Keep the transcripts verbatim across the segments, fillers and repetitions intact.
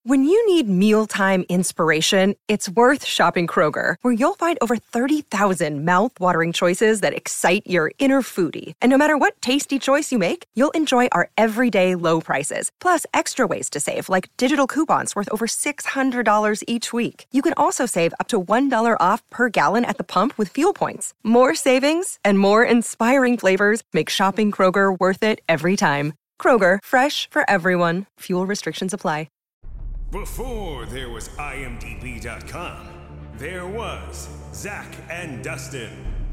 When you need mealtime inspiration, it's worth shopping Kroger, where you'll find over thirty thousand mouth-watering choices that excite your inner foodie. And no matter what tasty choice you make, you'll enjoy our everyday low prices, plus extra ways to save, like digital coupons worth over six hundred dollars each week. You can also save up to one dollar off per gallon at the pump with fuel points. More savings and more inspiring flavors make shopping Kroger worth it every time. Kroger, fresh for everyone. Fuel restrictions apply. Before there was I M D B dot com, there was Zach and Dustin.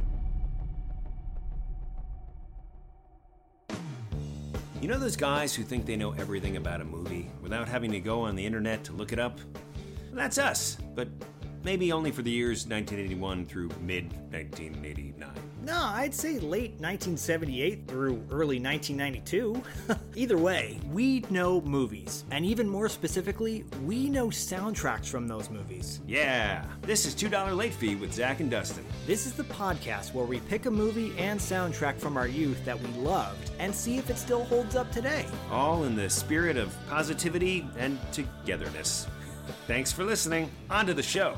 You know those guys who think they know everything about a movie without having to go on the internet to look it up? Well, that's us, but maybe only for the years nineteen eighty-one through mid nineteen eighty-nine. No, I'd say late nineteen seventy-eight through early nineteen ninety-two. Either way, we know movies. And even more specifically, we know soundtracks from those movies. Yeah, this is two dollar Late Fee with Zach and Dustin. This is the podcast where we pick a movie and soundtrack from our youth that we loved and see if it still holds up today. All in the spirit of positivity and togetherness. Thanks for listening. On to the show.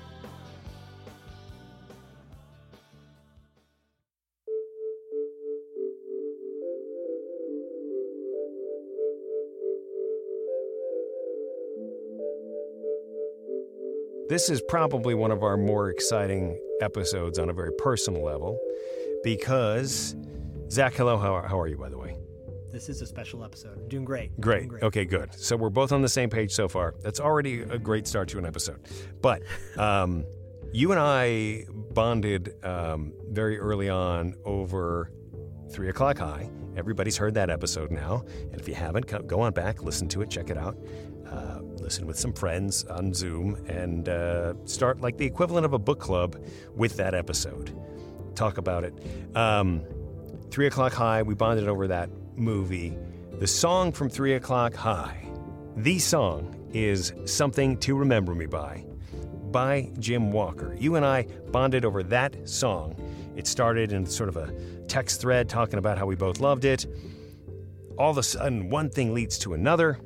This is probably one of our more exciting episodes on a very personal level because, Zach, hello, how are, how are you, by the way? This is a special episode. I'm doing great. Great. Doing great. Okay, good. So we're both on the same page so far. That's already a great start to an episode. But um, you and I bonded um, very early on over three o'clock High. Everybody's heard that episode now. And if you haven't, go on back, listen to it, check it out. Uh, listen with some friends on Zoom and uh, start like the equivalent of a book club with that episode. Talk about it. Um, Three O'Clock High, we bonded over that movie. The song from Three O'Clock High, the song is Something to Remember Me By, by Jim Walker. You and I bonded over that song. It started in sort of a text thread talking about how we both loved it. All of a sudden, one thing leads to another.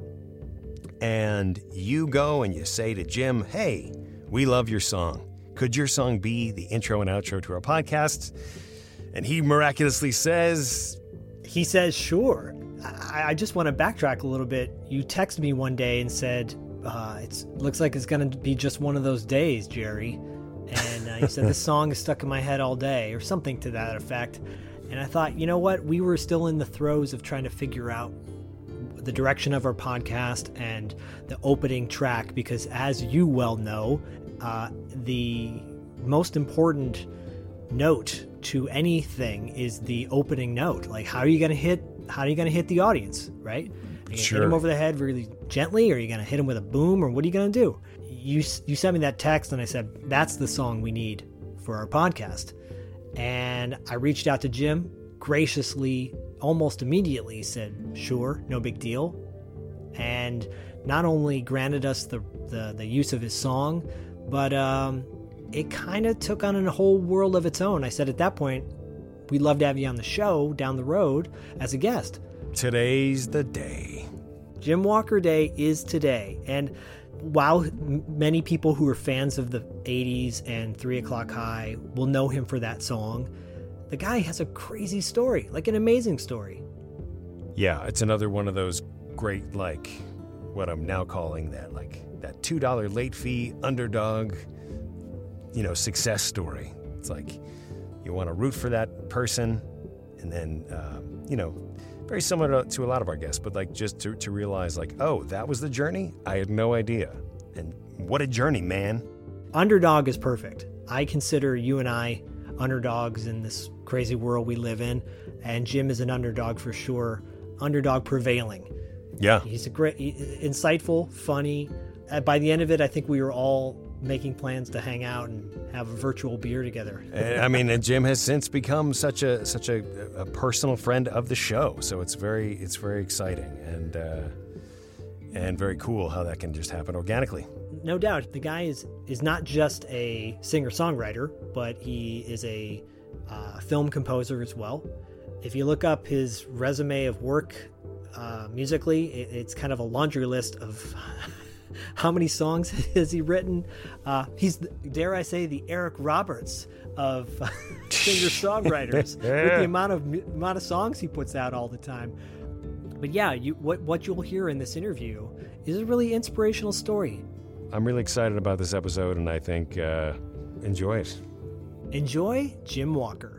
And you go and you say to Jim, hey, we love your song. Could your song be the intro and outro to our podcast? And he miraculously says... He says, sure. I, I just want to backtrack a little bit. You texted me one day and said, uh, it looks like it's going to be just one of those days, Jerry. And uh, you said, this song is stuck in my head all day, or something to that effect. And I thought, you know what? We were still in the throes of trying to figure out the direction of our podcast and the opening track, because as you well know, uh, the most important note to anything is the opening note. Like, how are you going to hit, how are you going to hit the audience, right? Are you going to Sure. hit them over the head really gently, or are you going to hit them with a boom, or what are you going to do? You, you sent me that text and I said, that's the song we need for our podcast. And I reached out to Jim, graciously, almost immediately said, sure, no big deal. And not only granted us the, the, the use of his song, but um, it kind of took on a whole world of its own. I said at that point, we'd love to have you on the show down the road as a guest. Today's the day. Jim Walker Day is today. And while m- many people who are fans of the eighties and Three O'Clock High will know him for that song, the guy has a crazy story, like an amazing story. Yeah, it's another one of those great, like, what I'm now calling that, like, that two dollar late fee underdog, you know, success story. It's like you want to root for that person, and then, um, you know, very similar to, to a lot of our guests, but like just to, to realize, like, oh, that was the journey? I had no idea. And what a journey, man. Underdog is perfect. I consider you and I underdogs in this crazy world we live in, and Jim is an underdog for sure. Underdog prevailing. Yeah. He's a great, insightful, funny. Uh, by the end of it, I think we were all making plans to hang out and have a virtual beer together. I mean, and Jim has since become such a such a, a personal friend of the show, so it's very it's very exciting and uh, and very cool how that can just happen organically. No doubt, the guy is is not just a singer-songwriter, but he is a uh, film composer as well. If you look up his resume of work uh, musically, it, it's kind of a laundry list of how many songs has he written? Uh, he's, dare I say, the Eric Roberts of singer-songwriters with the amount of amount of songs he puts out all the time. But yeah, you, what what you'll hear in this interview is a really inspirational story. I'm really excited about this episode, and I think uh, enjoy it. Enjoy Jim Walker.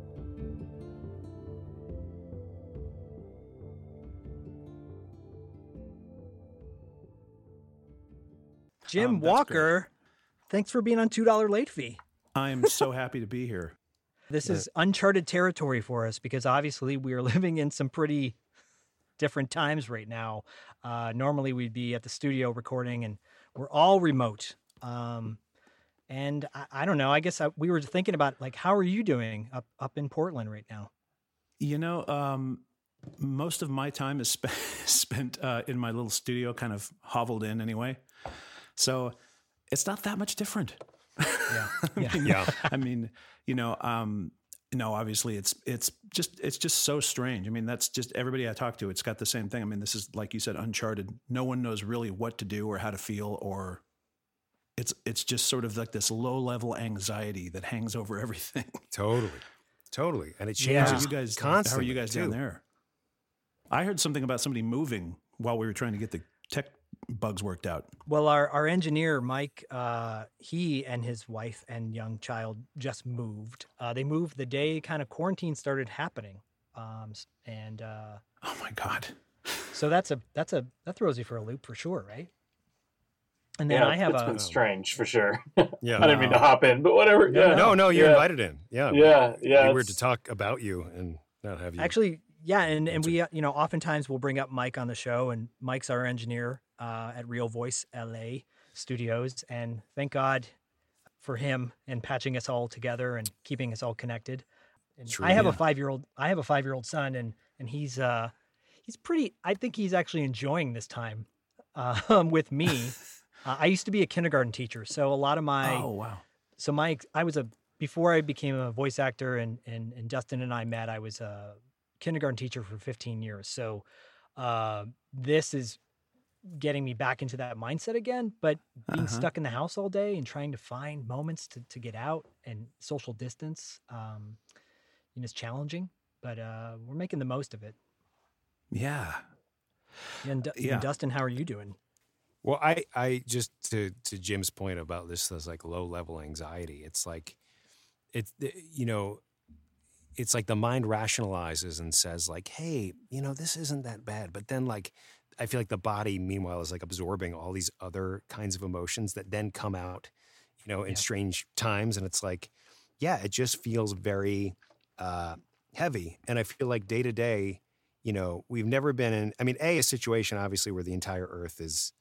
Jim um, Walker, great. Thanks for being on two dollar late fee. I'm so happy to be here. This is uncharted territory for us because obviously we are living in some pretty different times right now. Uh, normally we'd be at the studio recording, and we're all remote. Um, and I, I don't know, I guess I, we were thinking about, like, how are you doing up, up in Portland right now? You know, um, most of my time is spent, spent uh, in my little studio, kind of hoveled in anyway. So it's not that much different. Yeah. I Yeah. mean, Yeah. I mean, you know, um, no, obviously it's, it's just, it's just so strange. I mean, that's just everybody I talk to, it's got the same thing. I mean, this is, like you said, uncharted. No one knows really what to do or how to feel, or it's, it's just sort of like this low level anxiety that hangs over everything. Totally. Totally. And it Yeah. changes How are you guys, constantly. how are you guys down too. there? I heard something about somebody moving while we were trying to get the tech bugs worked out. Well, our, our engineer, Mike, uh, he and his wife and young child just moved. Uh, they moved the day kind of quarantine started happening. Um, s- and uh, Oh my God. so that's a, that's a, that throws you for a loop for sure, right? And then Yeah, I have it's a, been strange for sure. Yeah. I didn't mean to hop in, but whatever. No, yeah. No, no, you yeah. invited in. Yeah. Yeah, yeah. It'd be weird to it's- talk about you and not have you. actually, yeah. And, and we, uh, you know, oftentimes we'll bring up Mike on the show, and Mike's our engineer uh, at Real Voice L A Studios. And thank God for him and patching us all together and keeping us all connected. And True, I have yeah. a five-year-old, I have a five-year-old son, and, and he's, uh, he's pretty, I think he's actually enjoying this time uh, with me. Uh, I used to be a kindergarten teacher. So a lot of my, Oh, wow. so my, I was a, before I became a voice actor and, and, and Dustin and I met, I was a kindergarten teacher for fifteen years. So uh, this is getting me back into that mindset again, but being Uh-huh. stuck in the house all day and trying to find moments to, to get out and social distance, um, you know, it's challenging, but uh, we're making the most of it. Yeah. And, Du- Yeah. and Dustin, how are you doing? Well, I, I just to to Jim's point about this, this like low level anxiety. It's like, it's you know, it's like the mind rationalizes and says like, hey, you know, this isn't that bad. But then like, I feel like the body, meanwhile, is like absorbing all these other kinds of emotions that then come out, you know, in Yeah. strange times. And it's like, yeah, it just feels very uh, heavy. And I feel like day to day, you know, we've never been in. I mean, a a situation obviously where the entire Earth is.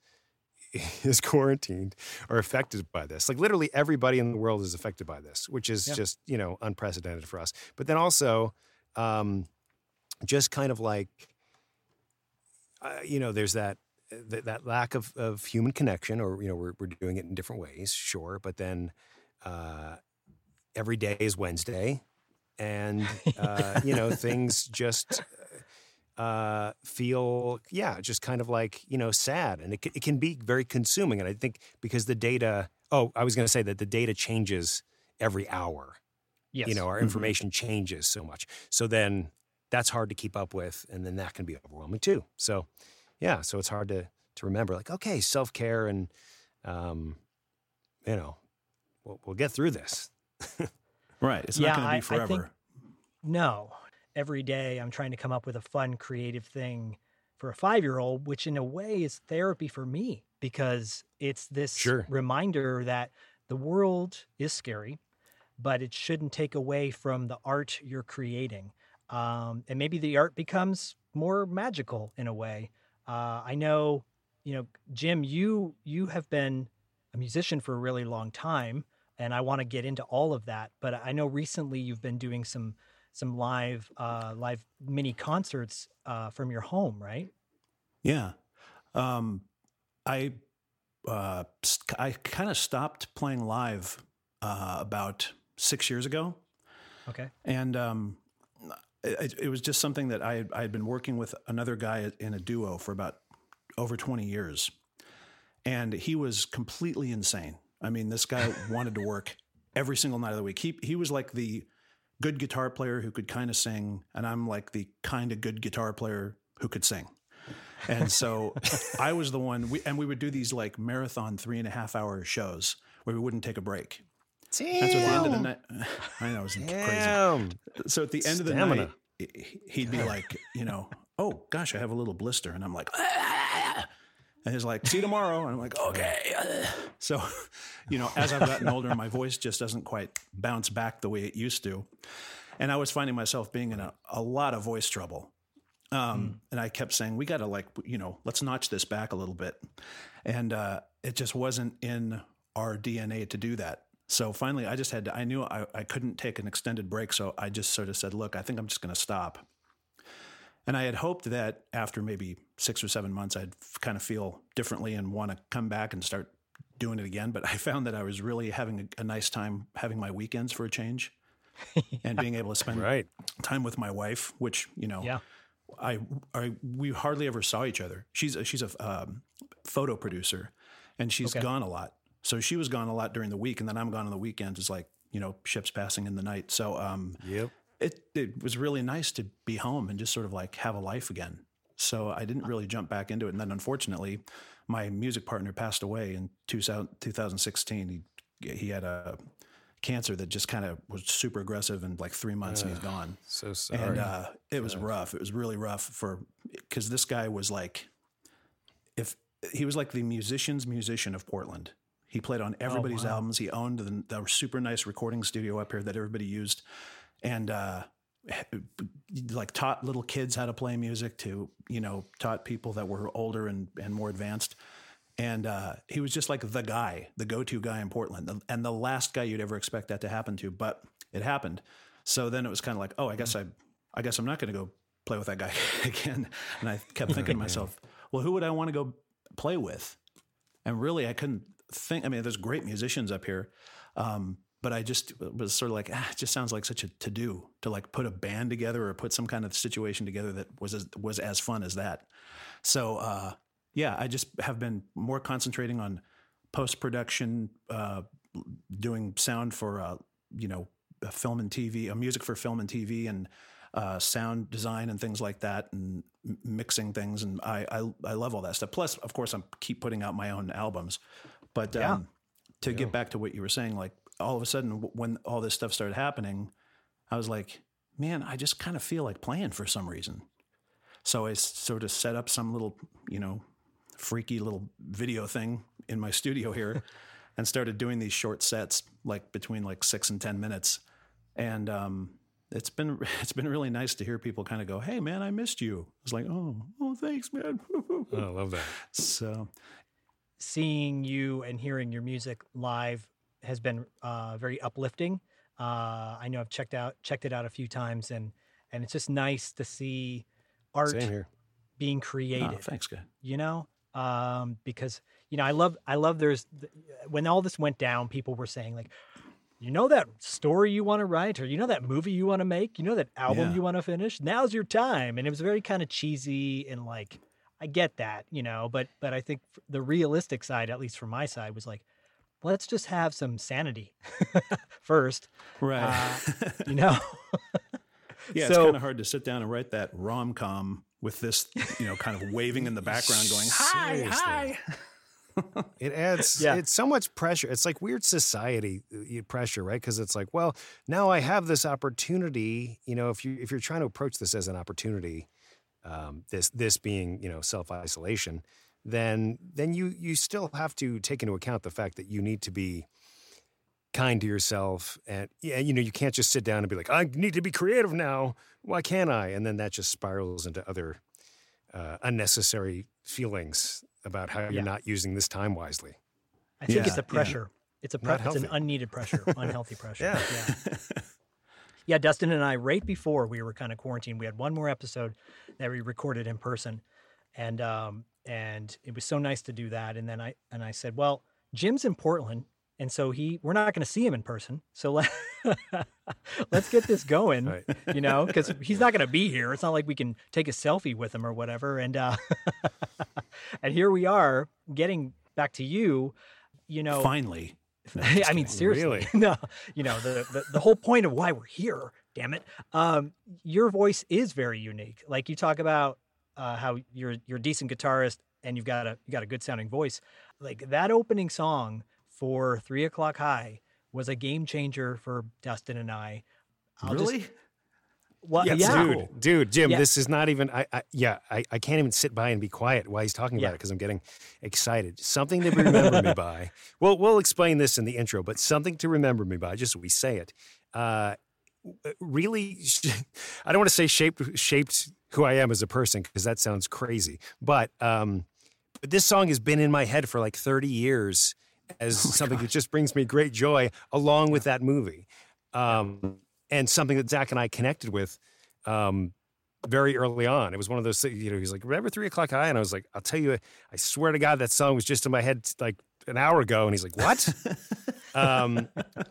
is quarantined or affected by this. Like literally everybody in the world is affected by this, which is Yeah. just, you know, unprecedented for us. But then also um, just kind of like, uh, you know, there's that, that, that lack of, of human connection or, you know, we're, we're doing it in different ways, sure. But then uh, every day is Wednesday and, uh, you know, things just uh, feel, yeah, just kind of like, you know, sad. And it, c- it can be very consuming. And I think because the data, oh, I was going to say that the data changes every hour. Yes. You know, our information changes so much. So then that's hard to keep up with. And then that can be overwhelming too. So, yeah, so it's hard to, to remember like, okay, self-care and, um, you know, we'll, we'll get through this. Right. It's Yeah, not going to I- be I forever. think- No. Every day I'm trying to come up with a fun, creative thing for a five-year-old, which in a way is therapy for me because it's this Sure. reminder that the world is scary, but it shouldn't take away from the art you're creating. Um, and maybe the art becomes more magical in a way. Uh, I know, you know, Jim, you you have been a musician for a really long time, and I want to get into all of that. But I know recently you've been doing some some live uh, live mini concerts uh, from your home, right? Yeah. Um, I, uh, st- I kind of stopped playing live, uh, about six years ago. Okay. And, um, it, it was just something that I had, I had been working with another guy in a duo for about over twenty years. and he was completely insane. I mean, this guy wanted to work every single night of the week. He he was like the good guitar player who could kind of sing, and I'm like the kind of good guitar player who could sing. And so I was the one, we, and we would do these like marathon three and a half hour shows where we wouldn't take a break. Damn. And so at the end of the night, I know it was Damn. crazy. So at the end Stamina. of the night, he'd be like, you know, oh gosh, I have a little blister, and I'm like, ah! And he's like, see you tomorrow, and I'm like, okay. So, you know, as I've gotten older, my voice just doesn't quite bounce back the way it used to, and I was finding myself being in a, a lot of voice trouble. Um, mm. And I kept saying, we got to like, you know, let's notch this back a little bit. And, uh, it just wasn't in our D N A to do that. So finally I just had to, I knew I, I couldn't take an extended break. So I just sort of said, look, I think I'm just going to stop. And I had hoped that after maybe six or seven months, I'd kind of feel differently and want to come back and start doing it again. But I found that I was really having a, a nice time having my weekends for a change yeah. and being able to spend right. time with my wife, which, you know, yeah. I, I, we hardly ever saw each other. She's a, she's a um, photo producer, and she's okay. gone a lot. So she was gone a lot during the week, and then I'm gone on the weekends. It's like, you know, ships passing in the night. So um, yep. it, it was really nice to be home and just sort of like have a life again. So I didn't really jump back into it. And then unfortunately, my music partner passed away in two thousand sixteen. He, he had a cancer that just kind of was super aggressive, in like three months uh, and he's gone. So sorry. And uh, it was rough. It was really rough for, because this guy was like, if he was like the musician's musician of Portland. He played on everybody's oh, wow. albums. He owned the, the super nice recording studio up here that everybody used, and uh, like taught little kids how to play music, to, you know, taught people that were older and, and more advanced. And uh, he was just like the guy, the go-to guy in Portland, and the last guy you'd ever expect that to happen to, but it happened. So then it was kind of like, oh, I guess I, I guess I'm not going to go play with that guy again. And I kept thinking to myself, well, who would I want to go play with? And really, I couldn't think. I mean, there's great musicians up here, um, but I just was sort of like, ah, it just sounds like such a to-do to like put a band together or put some kind of situation together that was as, was as fun as that. So. Uh, Yeah, I just have been more concentrating on post-production, uh, doing sound for, uh, you know, film and T V, uh, music for film and T V, and uh, sound design and things like that, and m- mixing things. And I, I I love all that stuff. Plus, of course, I keep putting out my own albums. But um, yeah. to yeah. get back to what you were saying, like all of a sudden when all this stuff started happening, I was like, man, I just kind of feel like playing for some reason. So I sort of set up some little, you know, freaky little video thing in my studio here and started doing these short sets, like between like six and ten minutes. And, um, it's been, it's been really nice to hear people kind of go, hey man, I missed you. It's like, oh, oh, thanks, man. Oh, I love that. So seeing you and hearing your music live has been, uh, very uplifting. Uh, I know I've checked out, checked it out a few times, and, and it's just nice to see art being created. Oh, thanks, guy. You know? Um, because, you know, I love, I love there's, when all this went down, people were saying like, you know, that story you want to write, or, you know, that movie you want to make, you know, that album yeah. you want to finish, now's your time. And it was very kind of cheesy, and like, I get that, you know, but, but I think the realistic side, at least from my side, was like, let's just have some sanity first. Right. Uh, you know? Yeah. So, it's kind of hard to sit down and write that rom-com with this, you know, kind of waving in the background going, hi, Seriously. hi. It adds, yeah. it's so much pressure. It's like weird society pressure, right? Because it's like, well, now I have this opportunity, you know, if you, if you're trying to approach this as an opportunity, um, this, this being, you know, self-isolation, then, then you, you still have to take into account the fact that you need to be kind to yourself. And yeah, you know, you can't just sit down and be like, I need to be creative now. Why can't I? And then that just spirals into other uh, unnecessary feelings about how you're yeah. not using this time wisely. I think yeah, it's a pressure. Yeah. It's a pre- it's an unneeded pressure, unhealthy pressure. Yeah. yeah. Yeah, Dustin and I, right before we were kind of quarantined, we had one more episode that we recorded in person, and um, and it was so nice to do that. And then I and I said, well, Jim's in Portland, and so he we're not going to see him in person, so let let's get this going, right. you know, because he's not going to be here. It's not like we can take a selfie with him or whatever. And uh, and here we are getting back to you, you know, Finally. No, I mean, seriously, Really? no, you know, the, the, the whole point of why we're here, damn it. Um, your voice is very unique. Like you talk about uh, how you're, you're a decent guitarist and you've got a, you got a good sounding voice. Like that opening song for Three O'Clock High was a game changer for Dustin and I. I'll really? Just, well, Yes, yeah. dude, dude, Jim, Yeah. this is not even, I, I yeah, I, I can't even sit by and be quiet while he's talking Yeah. about it because I'm getting excited. Something to remember me by. Well, we'll explain this in the intro, but something to remember me by, just so we say it. Uh, really, I don't want to say shaped, shaped who I am as a person because that sounds crazy, but um, this song has been in my head for like thirty years as Oh something that just brings me great joy along with that movie. Um, and something that Zach and I connected with um, very early on. It was one of those things, you know, he's like, remember Three O'Clock High? And I was like, I'll tell you, I swear to God, that song was just in my head like an hour ago. And he's like, what? um,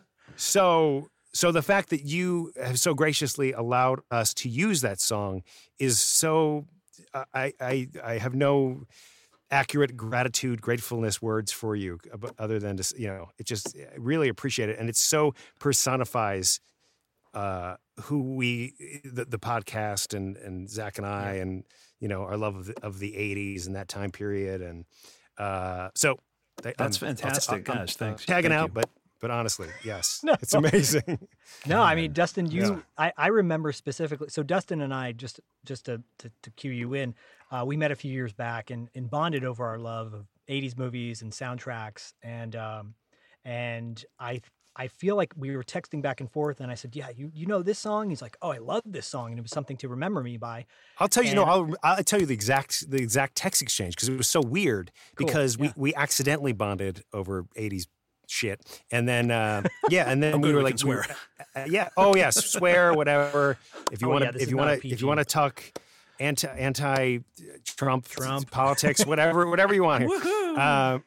so, so the fact that you have so graciously allowed us to use that song is so, I, I, I have no accurate gratitude, gratefulness words for you, other than just, you know, it just I really appreciate it. And it so personifies uh, who we, the, the podcast and, and Zach and I, yeah. and, you know, our love of the, of the eighties and that time period. And uh, so that's I'm, fantastic. I'm, Gosh, I'm, thanks. Tagging Thank out, you. but, but honestly, yes, No. it's amazing. No, I mean, Dustin, you, Yeah. I, I remember specifically. So Dustin and I, just just to, to, to cue you in, uh, we met a few years back and, and bonded over our love of eighties movies and soundtracks. And um, and I I feel like we were texting back and forth, and I said, yeah, you you know this song? He's like, oh, I love this song, and it was something to remember me by. I'll tell you, And- no, I'll, I'll tell you the exact the exact text exchange because it was so weird Cool, because yeah. we, we accidentally bonded over eighties shit. And then, uh, yeah, and then Oh, we good, were we like, can swear. we were- uh, yeah, oh, yes, swear, whatever. If you Oh, want yeah, to, this if is you not want a to, P G. if you want to talk anti, anti Trump, Trump. politics, whatever, whatever you want here. Um,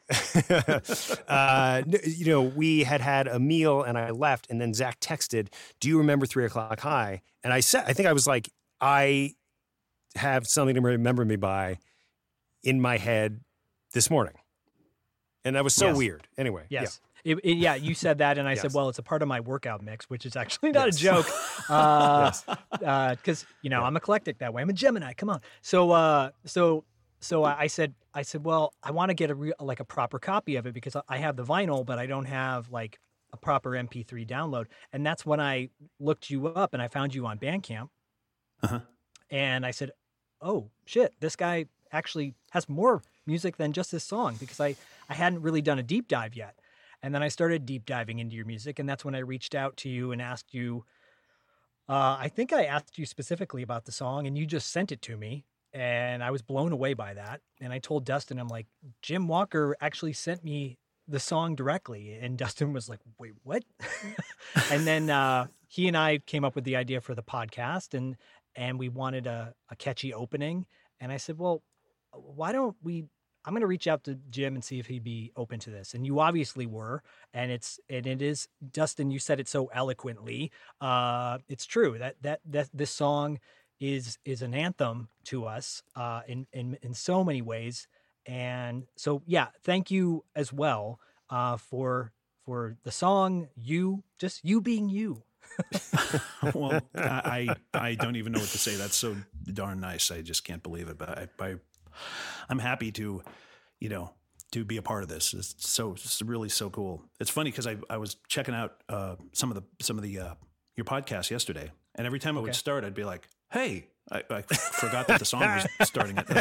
uh, you know, we had had a meal and I left, and then Zach texted, do you remember Three O'Clock High? And I said, I think I was like, I have something to remember me by in my head this morning. And that was so Yes. weird. Anyway. Yes. It, it- yeah, you said that, and I said, Yes. well, it's a part of my workout mix, which is actually not Yes. a joke, because uh, uh 'cause, you know I'm eclectic that way. I'm a Gemini. Come on. So, uh, so, so I I said, I said, well, I want to get a real, like a proper copy of it because I have the vinyl, but I don't have like a proper M P three download. And that's when I looked you up, and I found you on Bandcamp, Uh-huh. and I said, oh shit, this guy actually has more music than just this song because I I hadn't really done a deep dive yet. And then I started deep diving into your music, and that's when I reached out to you and asked you. Uh, I think I asked you specifically about the song, and you just sent it to me, and I was blown away by that. And I told Dustin, I'm like, Jim Walker actually sent me the song directly, and Dustin was like, "Wait, what?" And then uh, he and I came up with the idea for the podcast, and and we wanted a, a catchy opening. And I said, well, why don't we? I'm going to reach out to Jim and see if he'd be open to this. And you obviously were. And it's, and it is, Dustin, you said it so eloquently. Uh, it's true that, that, that this song is, is an anthem to us, uh, in, in, in so many ways. And so, yeah, thank you as well, uh, for, for the song, you, just you being you. Well, I, I I don't even know what to say. That's so darn nice. I just can't believe it. But I, I I'm happy to, you know, to be a part of this. It's so it's really so cool. It's funny because I I was checking out uh, some of the some of the uh, your podcast yesterday, and every time I Okay. would start, I'd be like, "Hey, I, I forgot that the song was starting it."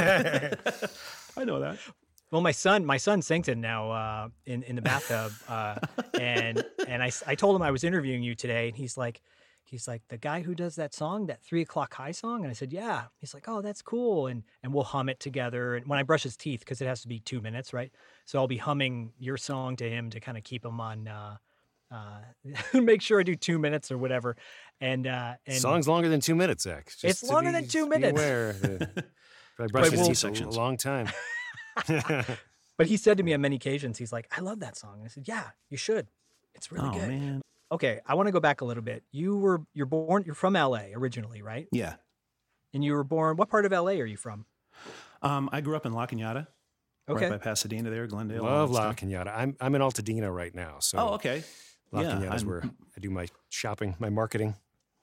I know that. Well, my son, my son sings it now uh, in in the bathtub, uh, and and I, s- I told him I was interviewing you today, and he's like, he's like the guy who does that song, that Three O'Clock High song, and I said, yeah. He's like, oh, that's cool, and and we'll hum it together. And when I brush his teeth, because it has to be two minutes, right? So I'll be humming your song to him to kind of keep him on, uh, uh, make sure I do two minutes or whatever. And uh, and Song's longer than two minutes, Zach. Just It's to longer be- than two just be minutes. aware that I brushed But his we'll- teeth a sections. long time. but he said to me on many occasions, he's like, I love that song. And I said, yeah, you should. It's really Oh good. man, Okay, I want to go back a little bit. You were you're born you're from L A originally, right? yeah. And you were born. What part of L A are you from? Um, I grew up in La Cañada, Okay. right by Pasadena there, Glendale. Love all that La stuff. Cañada. I'm I'm in Altadena right now, so Oh, okay. La Yeah, Cañada is I'm- where I do my shopping, my marketing.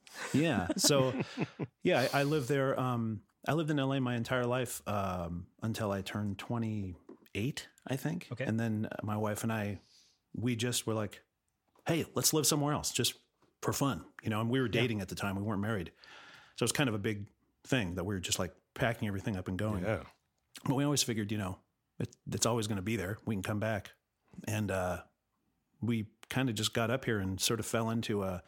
Yeah. So, yeah, I, I lived there. Um, I lived in L A my entire life um, until I turned twenty-eight, I think. Okay. And then my wife and I, we just were like, hey, let's live somewhere else just for fun, you know, and we were dating at the time. We weren't married. So it was kind of a big thing that we were just like packing everything up and going. Yeah. But we always figured, you know, it, it's always going to be there. We can come back. And uh, we kind of just got up here and sort of fell into a,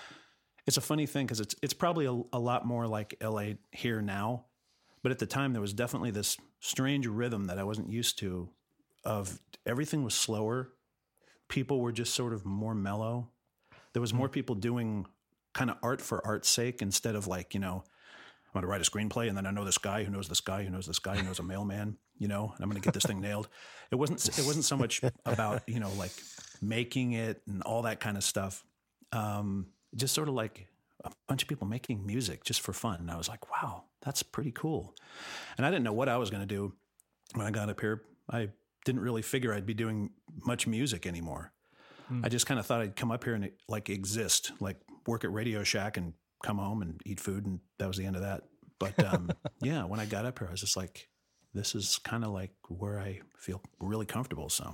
it's a funny thing because it's, it's probably a, a lot more like L A here now. But at the time, there was definitely this strange rhythm that I wasn't used to of everything was slower. People were just sort of more mellow. There was more people doing kind of art for art's sake instead of like, you know, I'm going to write a screenplay and then I know this guy who knows this guy who knows this guy who knows a mailman, you know, and I'm going to get this thing nailed. It wasn't, it wasn't so much about, you know, like making it and all that kind of stuff. Um, just sort of like a bunch of people making music just for fun. And I was like, wow, that's pretty cool. And I didn't know what I was going to do when I got up here. I didn't really figure I'd be doing much music anymore. I just kind of thought I'd come up here and like exist, like work at Radio Shack and come home and eat food. And that was the end of that. But um, yeah, when I got up here, I was just like, this is kind of like where I feel really comfortable. So,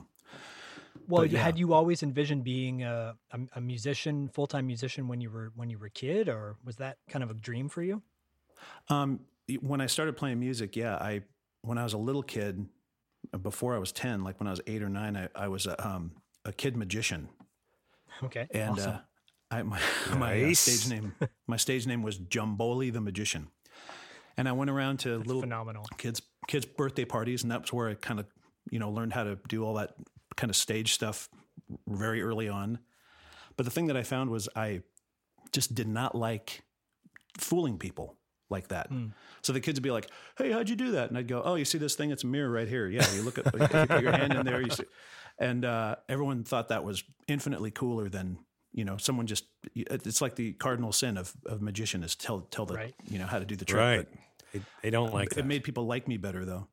Well, But you yeah. had you always envisioned being a, a, a musician, full-time musician when you were when you were a kid, or was that kind of a dream for you? um, when I started playing music, yeah, I, when I was a little kid, before I was ten, like when I was eight or nine, I, I was a, um, a kid magician. Okay, And awesome. uh, I, my, my uh, Nice. stage name, my stage name was Jumboli the Magician. And I went around to That's little phenomenal. kids, kids' birthday parties. And that's where I kind of, you know, learned how to do all that kind of stage stuff very early on. But the thing that I found was I just did not like fooling people like that. Hmm. So the kids would be like, hey, how'd you do that? And I'd go, oh, you see this thing? It's a mirror right here. Yeah. You look at, you put your hand in there. You see. And uh, everyone thought that was infinitely cooler than, you know, someone just, it's like the cardinal sin of, of magician is tell, tell the, Right. you know, how to do the trick. Right. But They, they don't like it that. made people like me better though.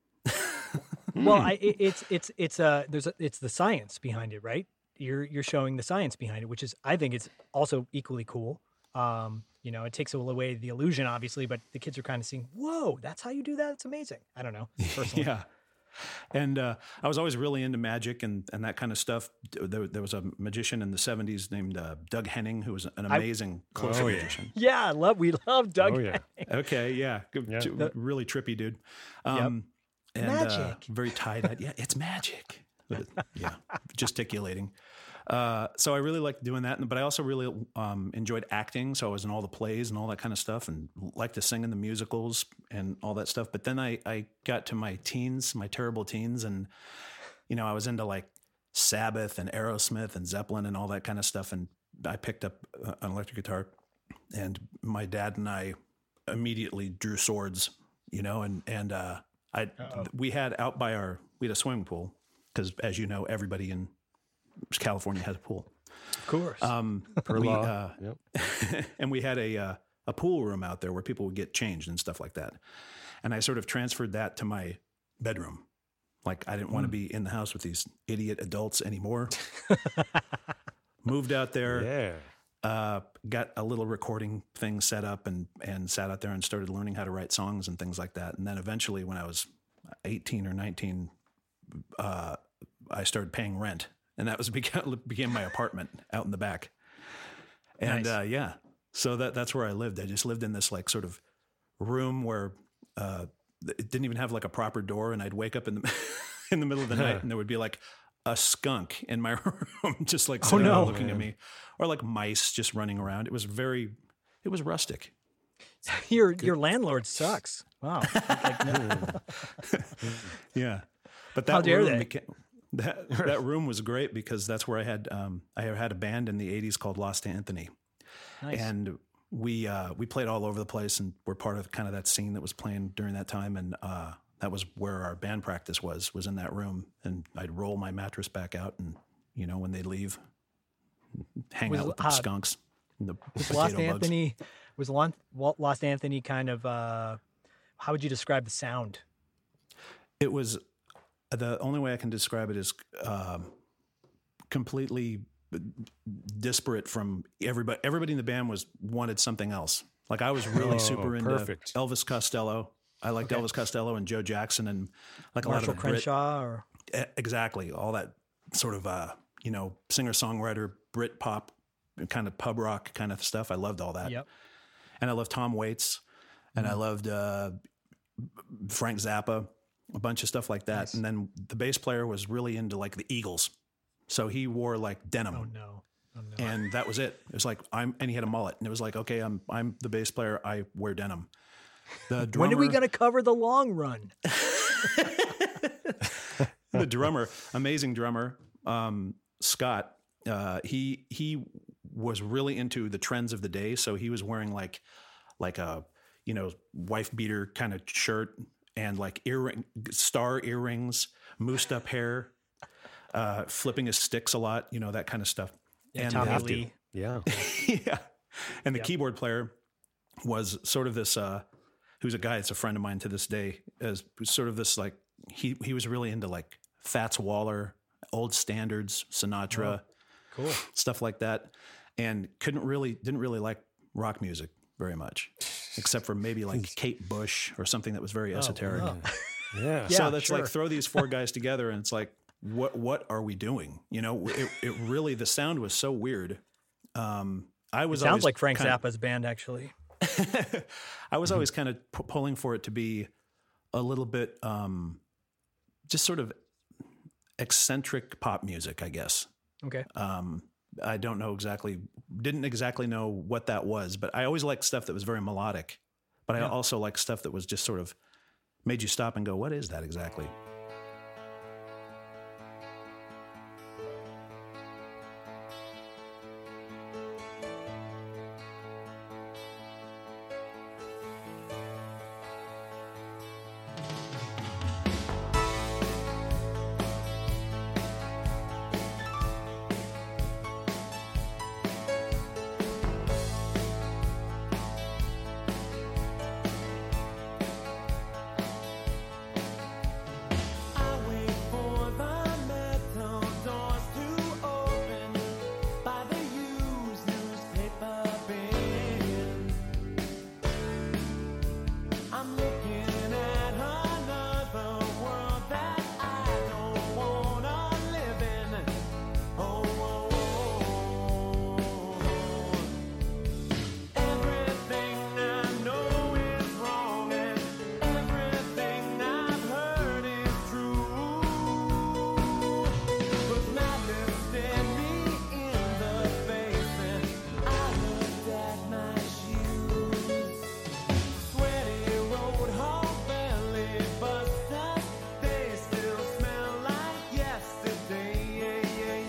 Well, I, it, it's it's it's uh there's a, it's the science behind it, right? You're you're showing the science behind it, which is I think it's also equally cool. Um, you know, it takes away the illusion, obviously, but the kids are kind of seeing, whoa, that's how you do that. It's amazing. I don't know, personally. Yeah. And uh, I was always really into magic and, and that kind of stuff. There, there was a magician in the seventies named uh, Doug Henning, who was an amazing close Oh, yeah. magician. Yeah, I love we love Doug. Oh, yeah. Okay, yeah. Good- Yeah. t- really trippy dude. Um, and, Uh, Magic. very tied-eyed. Yeah, it's magic. But, yeah, gesticulating. Uh, so I really liked doing that. But I also really um, enjoyed acting. So I was in all the plays and all that kind of stuff and liked to sing in the musicals and all that stuff. But then I, I got to my teens, my terrible teens. And, you know, I was into like Sabbath and Aerosmith and Zeppelin and all that kind of stuff. And I picked up uh, an electric guitar. And my dad and I immediately drew swords, you know, and, and, uh, I, we had out by our, we had a swimming pool because as you know, everybody in California has a pool. Of course. Um, Per we, law. uh, Yep. and we had a, uh, a pool room out there where people would get changed and stuff like that. And I sort of transferred that to my bedroom. Like I didn't want to be in the house with these idiot adults anymore. Moved out there. Yeah. Uh, got a little recording thing set up and, and sat out there and started learning how to write songs and things like that. And then eventually when I was eighteen or nineteen, uh, I started paying rent and that was became, became my apartment out in the back. And, Nice. uh, yeah, so that, that's where I lived. I just lived in this like sort of room where, uh, it didn't even have like a proper door. And I'd wake up in the, in the middle of the night and there would be like a skunk in my room, just like sitting no. around looking at me, or like mice just running around. It was very, it was rustic. your your landlord sucks. Wow. Like, no. Yeah, but that How dare room they? became, that that room was great because that's where I had um, I had a band in the eighties called Lost Anthony, Nice. and we uh, we played all over the place and we're part of kind of that scene that was playing during that time, and uh, that was where our band practice was was in that room, and I'd roll my mattress back out, and you know when they leave, hang Was, out with the uh, skunks. And the was Lost potato bugs. Anthony was Lon- Wa- Lost Anthony kind of uh, how would you describe the sound? It was the only way I can describe it is um, completely disparate from everybody. Everybody in the band was wanted something else. Like I was really Oh, super into perfect. Elvis Costello. I liked Okay. Elvis Costello and Joe Jackson and like a Marshall lot of the Brit- Crenshaw, or E- exactly all that sort of uh you know singer songwriter Brit pop kind of pub rock kind of stuff. I loved all that. yep. And I loved Tom Waits and I loved uh Frank Zappa, a bunch of stuff like that. Nice. And then the bass player was really into like the Eagles, so he wore like denim. Oh no. Oh no. And that was it. It was like I'm and he had a mullet and it was like, okay, I'm I'm the bass player, I wear denim. The drummer, When are we going to cover the long run? the drummer, amazing drummer, um, Scott, uh, he he was really into the trends of the day. So he was wearing like like a you know wife beater kind of shirt and like earring, star earrings, moosed up hair, uh, flipping his sticks a lot, you know that kind of stuff. Yeah, and Tommy uh, Lee. Yeah. yeah, and the Yep. keyboard player was sort of this. Uh, who's a guy that's a friend of mine to this day, as sort of this like he he was really into like Fats Waller, old standards, Sinatra, Cool. stuff like that, and couldn't really didn't really like rock music very much, except for maybe like Kate Bush or something that was very esoteric. wow. Yeah. Yeah, so that's sure. like throw these four guys together, and it's like what what are we doing? You know, it, it really the sound was so weird. Um, I was Sounds always like Frank kind of- Zappa's band, actually. I was always kind of p- pulling for it to be a little bit, um, just sort of eccentric pop music, I guess. Okay. Um, I don't know exactly, didn't exactly know what that was, but I always liked stuff that was very melodic. But I Yeah. also liked stuff that was just sort of made you stop and go, "What is that exactly?" I wait for the metal doors to open by the used newspaper bin. I'm looking at another world that I don't wanna live in. Oh, oh, oh. Everything I know is wrong and everything I've heard is true. But madness stared me in the face and I looked at my shoes. Sweaty road hog belly busters, they still smell like yesterday.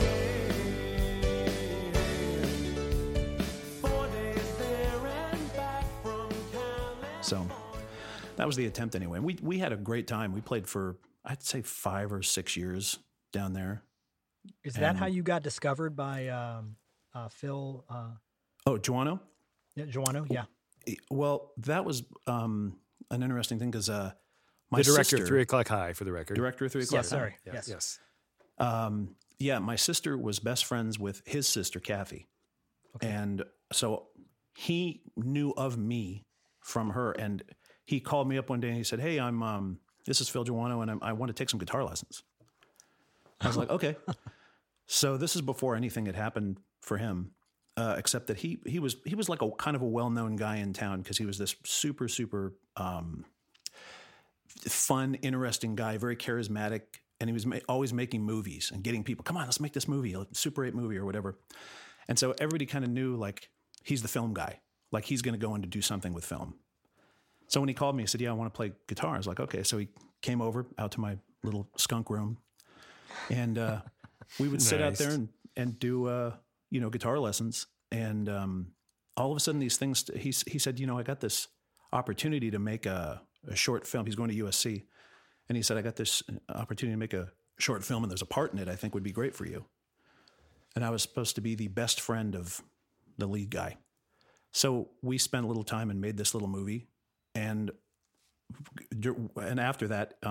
Four days there and back from California. So that was the attempt anyway. We we had a great time. We played for I'd say five or six years down there. Is that how And- you got discovered by um, uh, Phil uh, Oh, Joano? yeah, Joano? Yeah. Well, that was um, an interesting thing because uh, my The director sister, of Three O'Clock High, for the record. director of Three O'clock. Yes, sorry. Yeah, Yes. Yes. Um, yeah, my sister was best friends with his sister Kathy, and so he knew of me from her, and he called me up one day and he said, "Hey, I'm um, this is Phil Joano, and I'm, I want to take some guitar lessons." I was like, "Okay." So this is before anything had happened for him, uh, except that he he was he was like a kind of a well known guy in town because he was this super super um, fun, interesting guy, very charismatic, and he was ma- always making movies and getting people, "Come on, let's make this movie, a Super eight movie or whatever." And so everybody kind of knew like he's the film guy, like he's going to go in to do something with film. So when he called me, he said, "Yeah, I want to play guitar." I was like, "Okay." So he came over out to my little skunk room, and uh, we would sit out Nice. there and and do uh, you know guitar lessons. And um, all of a sudden, these things. He he said, "You know, I got this opportunity to make a, a short film." He's going to U S C, and he said, "I got this opportunity to make a short film, and there's a part in it I think would be great for you." And I was supposed to be the best friend of the lead guy. So we spent a little time and made this little movie. And and after that, um,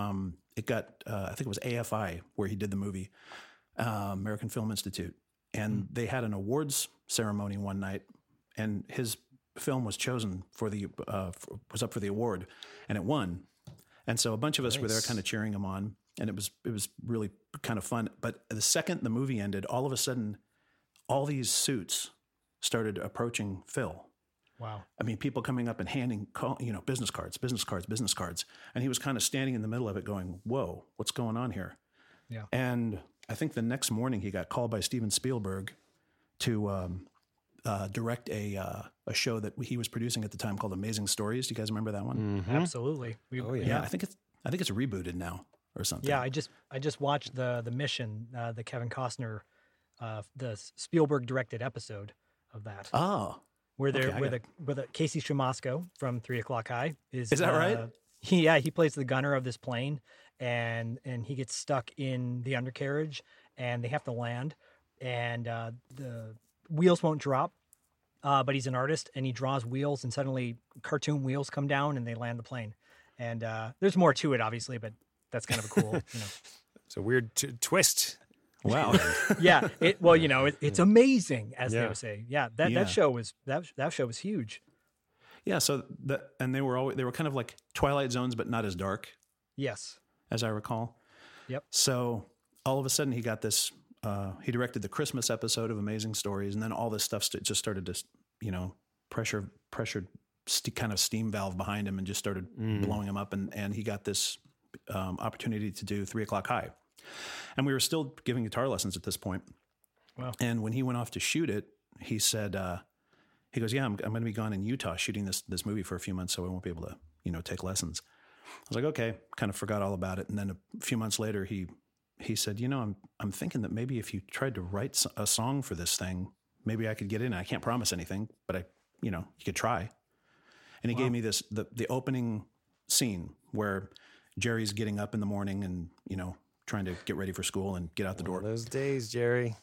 it got uh, I think it was A F I where he did the movie, uh, American Film Institute, and mm. they had an awards ceremony one night, and his film was chosen for the uh, for, was up for the award, and it won. And so a bunch of us nice. were there, kind of cheering him on, and it was it was really kind of fun. But the second the movie ended, all of a sudden, all these suits started approaching Phil. Wow! I mean, people coming up and handing, call, you know, business cards, business cards, business cards, and he was kind of standing in the middle of it, going, "Whoa, what's going on here?" Yeah. And I think the next morning he got called by Steven Spielberg to um, uh, direct a uh, a show that he was producing at the time called Amazing Stories. Do you guys remember that one? Mm-hmm. Absolutely. We, oh yeah. yeah. I think it's I think it's rebooted now or something. Yeah, I just I just watched the the Mission, uh, the Kevin Costner, uh, the Spielberg directed episode of that. Oh. Where they're okay, where the where the Casey Stramasco from Three O'clock High is is that uh, right? He yeah he plays the gunner of this plane, and and he gets stuck in the undercarriage, and they have to land, and uh, the wheels won't drop, uh, but he's an artist and he draws wheels, and suddenly cartoon wheels come down and they land the plane, and uh, there's more to it obviously, but that's kind of a cool you know. It's a weird t- twist. Wow. yeah. It, well, you know, it, it's amazing, as yeah. they would say. Yeah. That, yeah. that show was that that show was huge. Yeah. So the and they were always they were kind of like Twilight Zones, but not as dark. Yes. As I recall. Yep. So all of a sudden he got this. Uh, he directed the Christmas episode of Amazing Stories, and then all this stuff st- just started to, you know, pressure pressured st- kind of steam valve behind him, and just started mm. blowing him up, and and he got this um, opportunity to do Three O'Clock High. And we were still giving guitar lessons at this point. Wow. And when he went off to shoot it, he said, uh, he goes, yeah, I'm, I'm going to be gone in Utah shooting this this movie for a few months, so I won't be able to, you know, take lessons. I was like, okay, kind of forgot all about it. And then a few months later, he he said, you know, I'm I'm thinking that maybe if you tried to write a song for this thing, maybe I could get in. I can't promise anything, but I, you know, you could try. And he wow. gave me this, the, the opening scene where Jerry's getting up in the morning and, you know, trying to get ready for school and get out the door. One of those days, Jerry.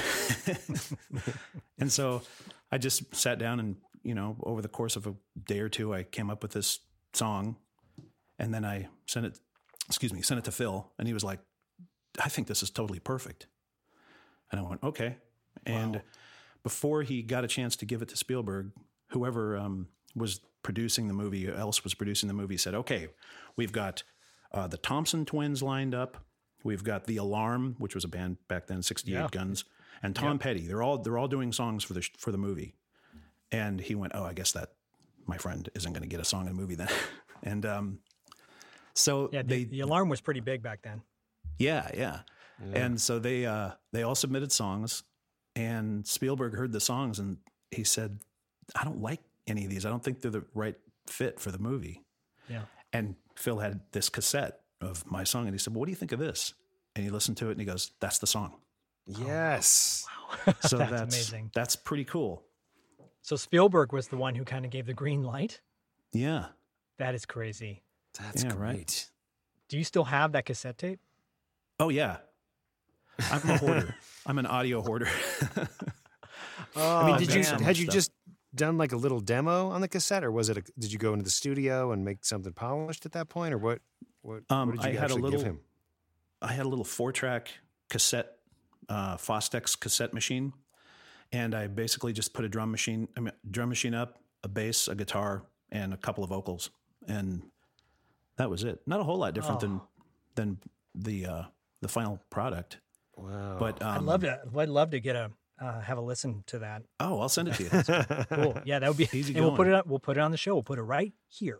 And so I just sat down and, you know, over the course of a day or two, I came up with this song, and then I sent it, excuse me, sent it to Phil, and he was like, I think this is totally perfect. And I went, okay. And wow. before he got a chance to give it to Spielberg, whoever um, was producing the movie, else was producing the movie, said, okay, we've got uh, the Thompson twins lined up. We've got The Alarm, which was a band back then, sixty-eight yeah. Guns, and Tom yep. Petty. They're all they're all doing songs for the for the movie. And he went, "Oh, I guess that my friend isn't going to get a song in a movie then." and um, so yeah, they the, the Alarm was pretty big back then. Yeah, yeah. yeah. And so they uh, they all submitted songs, and Spielberg heard the songs, and he said, "I don't like any of these. I don't think they're the right fit for the movie." Yeah. And Phil had this cassette of my song, and he said, well, what do you think of this? And he listened to it and he goes, that's the song. Yes. Wow. So that's, that's amazing. That's pretty cool. So Spielberg was the one who kind of gave the green light? Yeah. That is crazy. That's yeah, great. Right. Do you still have that cassette tape? Oh, yeah. I'm a hoarder. I'm an audio hoarder. oh, I mean, did you, man. had you Stuff. just done like a little demo on the cassette, or was it, a, did you go into the studio and make something polished at that point, or what? What, um, what did you I had a actually little, give him? I had a little four-track cassette, uh, Fostex cassette machine, and I basically just put a drum machine, I mean, drum machine up, a bass, a guitar, and a couple of vocals, and that was it. Not a whole lot different oh. than than the uh, the final product. Wow! But um, I'd love to. I'd love to get a uh, have a listen to that. Oh, I'll send it to you. Cool. Yeah, that would be easy. And we'll put it on. We'll put it on the show. We'll put it right here.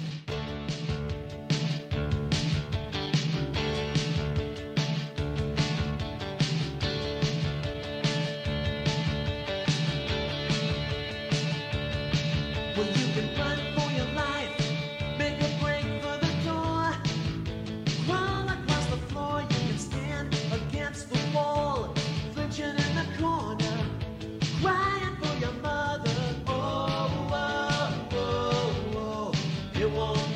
Well, you can run for your life, make a break for the door, crawl across the floor, you can stand against the wall, flinching in the corner, crying for your mother. Oh, oh, oh, oh, it won't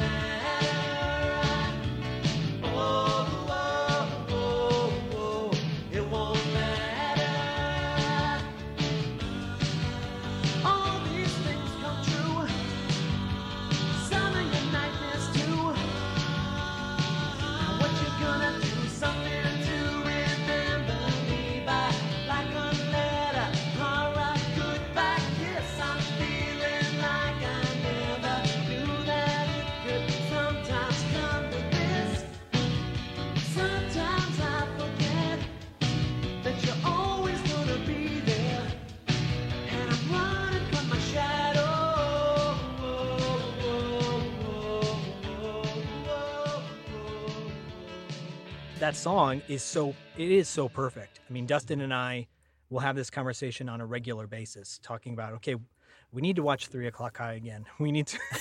that song is so it is so perfect. I mean, Dustin and I will have this conversation on a regular basis, talking about, okay, we need to watch Three O'Clock High again. We need to.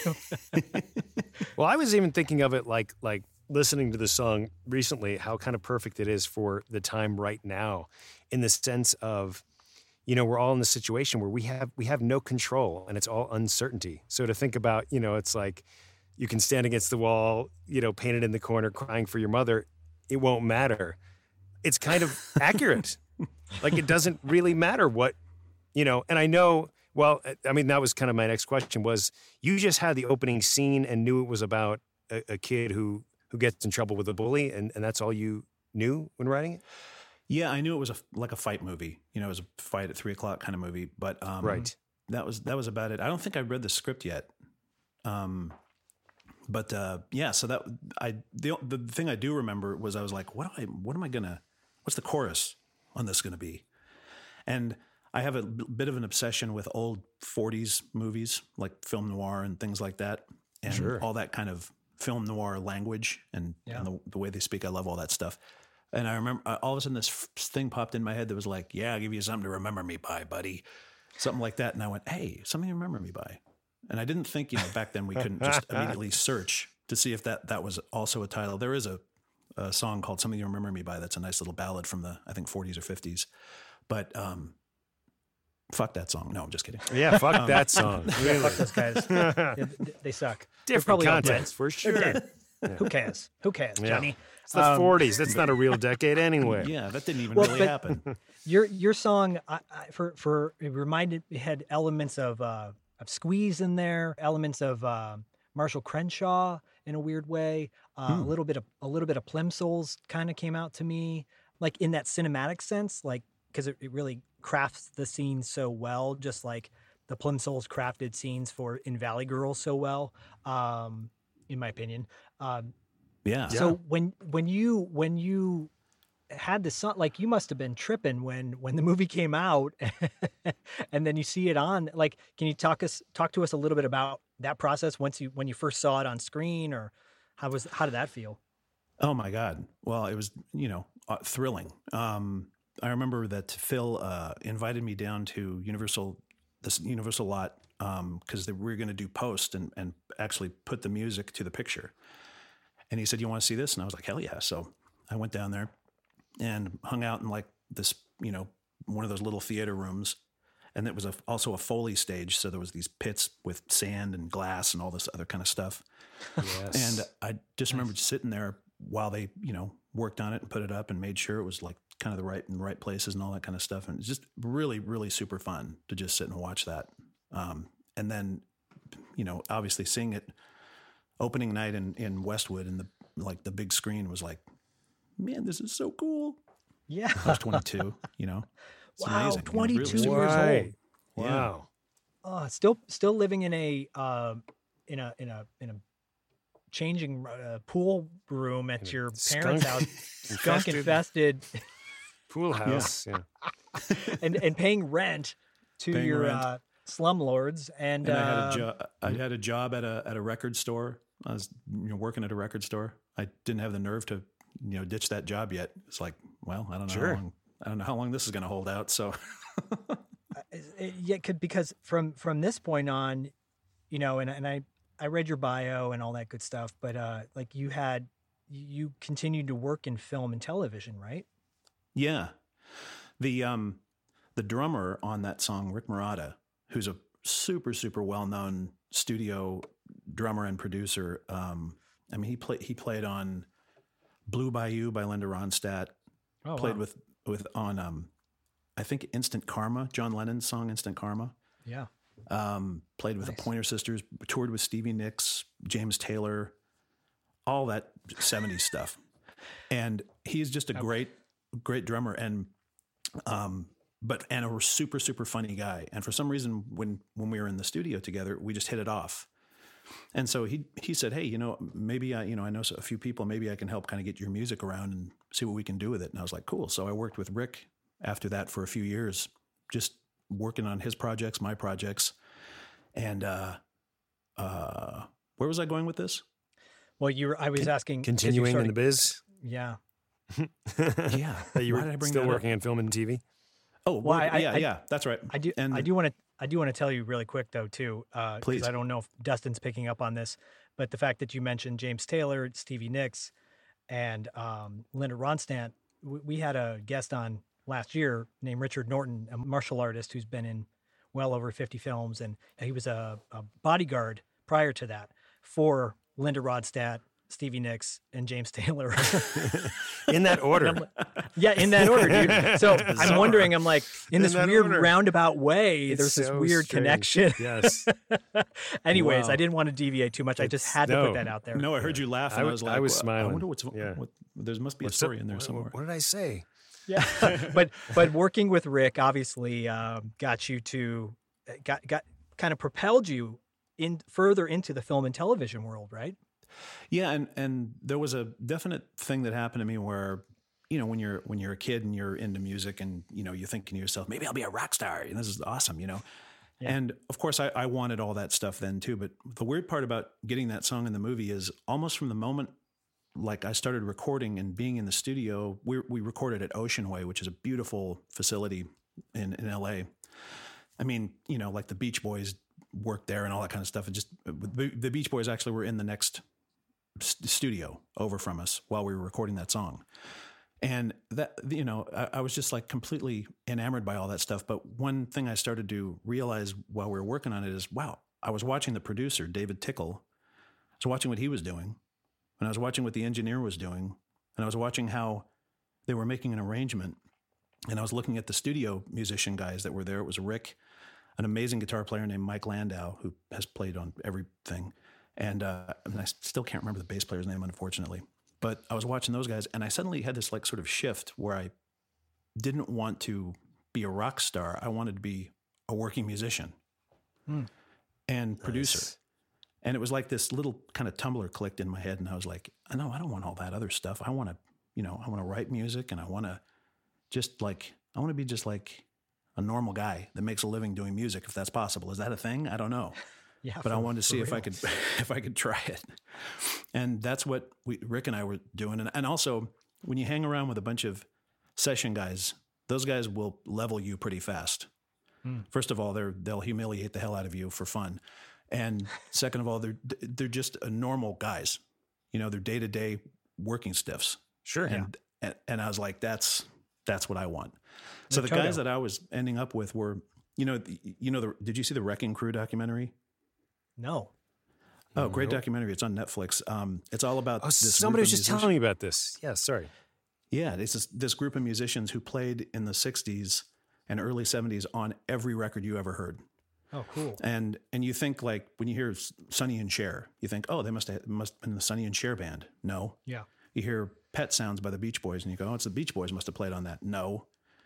Well, I was even thinking of it like like listening to the song recently, how kind of perfect it is for the time right now, in the sense of, you know, we're all in this situation where we have we have no control and it's all uncertainty. So to think about, you know, it's like you can stand against the wall, you know, painted in the corner, crying for your mother. It won't matter. It's kind of accurate. Like, it doesn't really matter what, you know, and I know, well, I mean, that was kind of my next question was, you just had the opening scene and knew it was about a, a kid who, who gets in trouble with a bully, and, and that's all you knew when writing it? Yeah, I knew it was a, like a fight movie. You know, it was a fight at three o'clock kind of movie, but um, right. that was, that was about it. I don't think I read the script yet. Um, but uh, yeah, so that, I, the, the thing I do remember was I was like, what do I, what am I gonna, what's the chorus on this going to be? And I have a b- bit of an obsession with old forties movies, like film noir and things like that. And Sure. all that kind of film noir language and, Yeah. and the, the way they speak. I love all that stuff. And I remember uh, all of a sudden this f- thing popped in my head that was like, yeah, I'll give you something to remember me by, buddy. Something like that. And I went, hey, something to remember me by. And I didn't think, you know, back then we couldn't just immediately search to see if that, that was also a title. There is a, a song called Something You Remember Me By. That's a nice little ballad from the, I think, forties or fifties. But um, fuck that song. No, I'm just kidding. Yeah, fuck that song. Really. Fuck those guys. Yeah, th- they suck. They're Different probably all dead. context, for sure. They're dead. Who cares? Who cares, Yeah. Johnny? It's the Um, forties. That's not a real decade anyway. Yeah, that didn't even Well, really but- happen. Your your song I, I, for for it reminded it had elements of uh, of Squeeze in there, elements of uh, Marshall Crenshaw in a weird way, uh, Hmm. a little bit of a little bit of Plimsolls kind of came out to me, like in that cinematic sense, like because it, it really crafts the scene so well, just like the Plimsolls crafted scenes for In Valley Girl so well, um, in my opinion. Um, Yeah. So when when you when you had the song, like you must have been tripping when when the movie came out, and then you see it on. Like, can you talk us talk to us a little bit about that process once you when you first saw it on screen, or how was how did that feel? Oh my God. Well, it was, you know, uh, thrilling. Um, I remember that Phil uh, invited me down to Universal, this Universal lot, because um, we were going to do post and, and actually put the music to the picture. And he said, you want to see this? And I was like, hell yeah. So I went down there and hung out in like this, you know, one of those little theater rooms. And it was a, also a Foley stage. So there was these pits with sand and glass and all this other kind of stuff. Yes. And I just remember sitting there while they, you know, worked on it and put it up and made sure it was like kind of the right in the right places and all that kind of stuff. And it's just really, really super fun to just sit and watch that. Um, and then, you know, obviously seeing it opening night in, in Westwood and the, like the big screen was like, man, this is so cool. Yeah. I was twenty-two, you know, it's Wow, amazing. You know, really twenty-two super- years old. Right. Yeah. Wow. Oh, still still living in a uh, in a in a in a changing uh, pool room at In a your skunk parents' house, skunk infested- infested, Pool house. Yeah. and and paying rent to Paying your rent. uh, slumlords. And, And I had uh, a job. I had a job at a at a record store. I was you know working at a record store. I didn't have the nerve to you know ditch that job yet. It's like, well, I don't know. Sure. How long, I don't know how long this is going to hold out. So it- yeah, could, because from from this point on, you know, and and I I read your bio and all that good stuff, but uh, like you had you continued to work in film and television, right? yeah, the um the drummer on that song, Rick Murata, who's a super super well known studio drummer and producer. Um, I mean, he played he played on Blue Bayou by Linda Ronstadt. Oh, played wow. with with on um, I think Instant Karma, John Lennon's song Instant Karma. Yeah. Um, played with Nice. the Pointer Sisters, toured with Stevie Nicks, James Taylor, all that seventies stuff. And he's just a great, great drummer and, um, but, and a super, super funny guy. And for some reason, when, when we were in the studio together, we just hit it off. And so he, he said, hey, you know, maybe I, you know, I know a few people, maybe I can help kind of get your music around and see what we can do with it. And I was like, cool. So I worked with Rick after that for a few years, just working on his projects, my projects. And, uh, uh, where was I going with this? Well, you were, I was asking 'cause you're Continuing in starting- the biz. Yeah. Yeah. That you Why were did I bring still that up? working on film and T V? Oh, Well, well, I- yeah, I- yeah, that's right. I do. And I do want to. I do want to tell you really quick though too, because Please. I don't know if Dustin's picking up on this, but the fact that you mentioned James Taylor, Stevie Nicks, and um, Linda Ronstadt, we, we had a guest on last year named Richard Norton, a martial artist who's been in well over fifty films, and he was a, a bodyguard prior to that for Linda Ronstadt, Stevie Nicks, and James Taylor. In that order. Yeah, in that order, dude. So I'm Bizarre. wondering, I'm like, in In this that weird order. roundabout way, It's there's this so weird strange. connection. Yes. Anyways, Wow. I didn't want to deviate too much. I just It's- had to no. put that out there. no, I heard you laugh, and I I, w- was I like, was well, I smiling. wonder what's Yeah. what. There must be a What's story up? in there What- somewhere. What did I say? Yeah, but but working with Rick obviously um, got you to got got kind of propelled you in further into the film and television world, right? Yeah, and and there was a definite thing that happened to me where, you know, when you're when you're a kid and you're into music and, you know, you're thinking to yourself, maybe I'll be a rock star and this is awesome, you know. Yeah. And of course I, I wanted all that stuff then too. But the weird part about getting that song in the movie is almost from the moment like I started recording and being in the studio, we we recorded at Ocean Way, which is a beautiful facility in, in L A. I mean, you know, like the Beach Boys worked there and all that kind of stuff. And just the Beach Boys actually were in the next studio over from us while we were recording that song. And that, you know, I, I was just like completely enamored by all that stuff. But one thing I started to realize while we were working on it is, wow, I was watching the producer, David Tickle. I was watching what he was doing, and I was watching what the engineer was doing, and I was watching how they were making an arrangement. And I was looking at the studio musician guys that were there. It was Rick, an amazing guitar player named Mike Landau, who has played on everything. And, uh, and I still can't remember the bass player's name, unfortunately. But I was watching those guys, and I suddenly had this like sort of shift where I didn't want to be a rock star. I wanted to be a working musician Hmm. and producer. Nice. And it was like this little kind of tumbler clicked in my head, and I was like, I know I don't want all that other stuff. I want to, you know, I want to write music, and I want to just like, I want to be just like a normal guy that makes a living doing music, if that's possible. Is that a thing? I don't know. Yeah, But I for- wanted to for see if I real. could if I could try it. And that's what we, Rick and I were doing. And, and also, when you hang around with a bunch of session guys, those guys will level you pretty fast. Hmm. First of all, they're they'll humiliate the hell out of you for fun. And second of all, they're they're just a normal guys. You know, they're day to day working stiffs. Sure. And, and and I was like, that's that's what I want. So They're the guys Toto. that I was ending up with were, you know, the, you know, the, did you see the Wrecking Crew documentary? No. Oh, great documentary! It's on Netflix. Um, it's all about Oh, this. somebody group was of just musicians- telling me about this. Yeah, sorry. Yeah, it's this, this group of musicians who played in the sixties and early seventies on every record you ever heard. Oh, cool. And and you think like when you hear Sonny and Cher, you think, oh, they must have must have been in the Sonny and Cher band. No. Yeah. You hear Pet Sounds by the Beach Boys, and you go, oh, it's the Beach Boys must have played on that. No.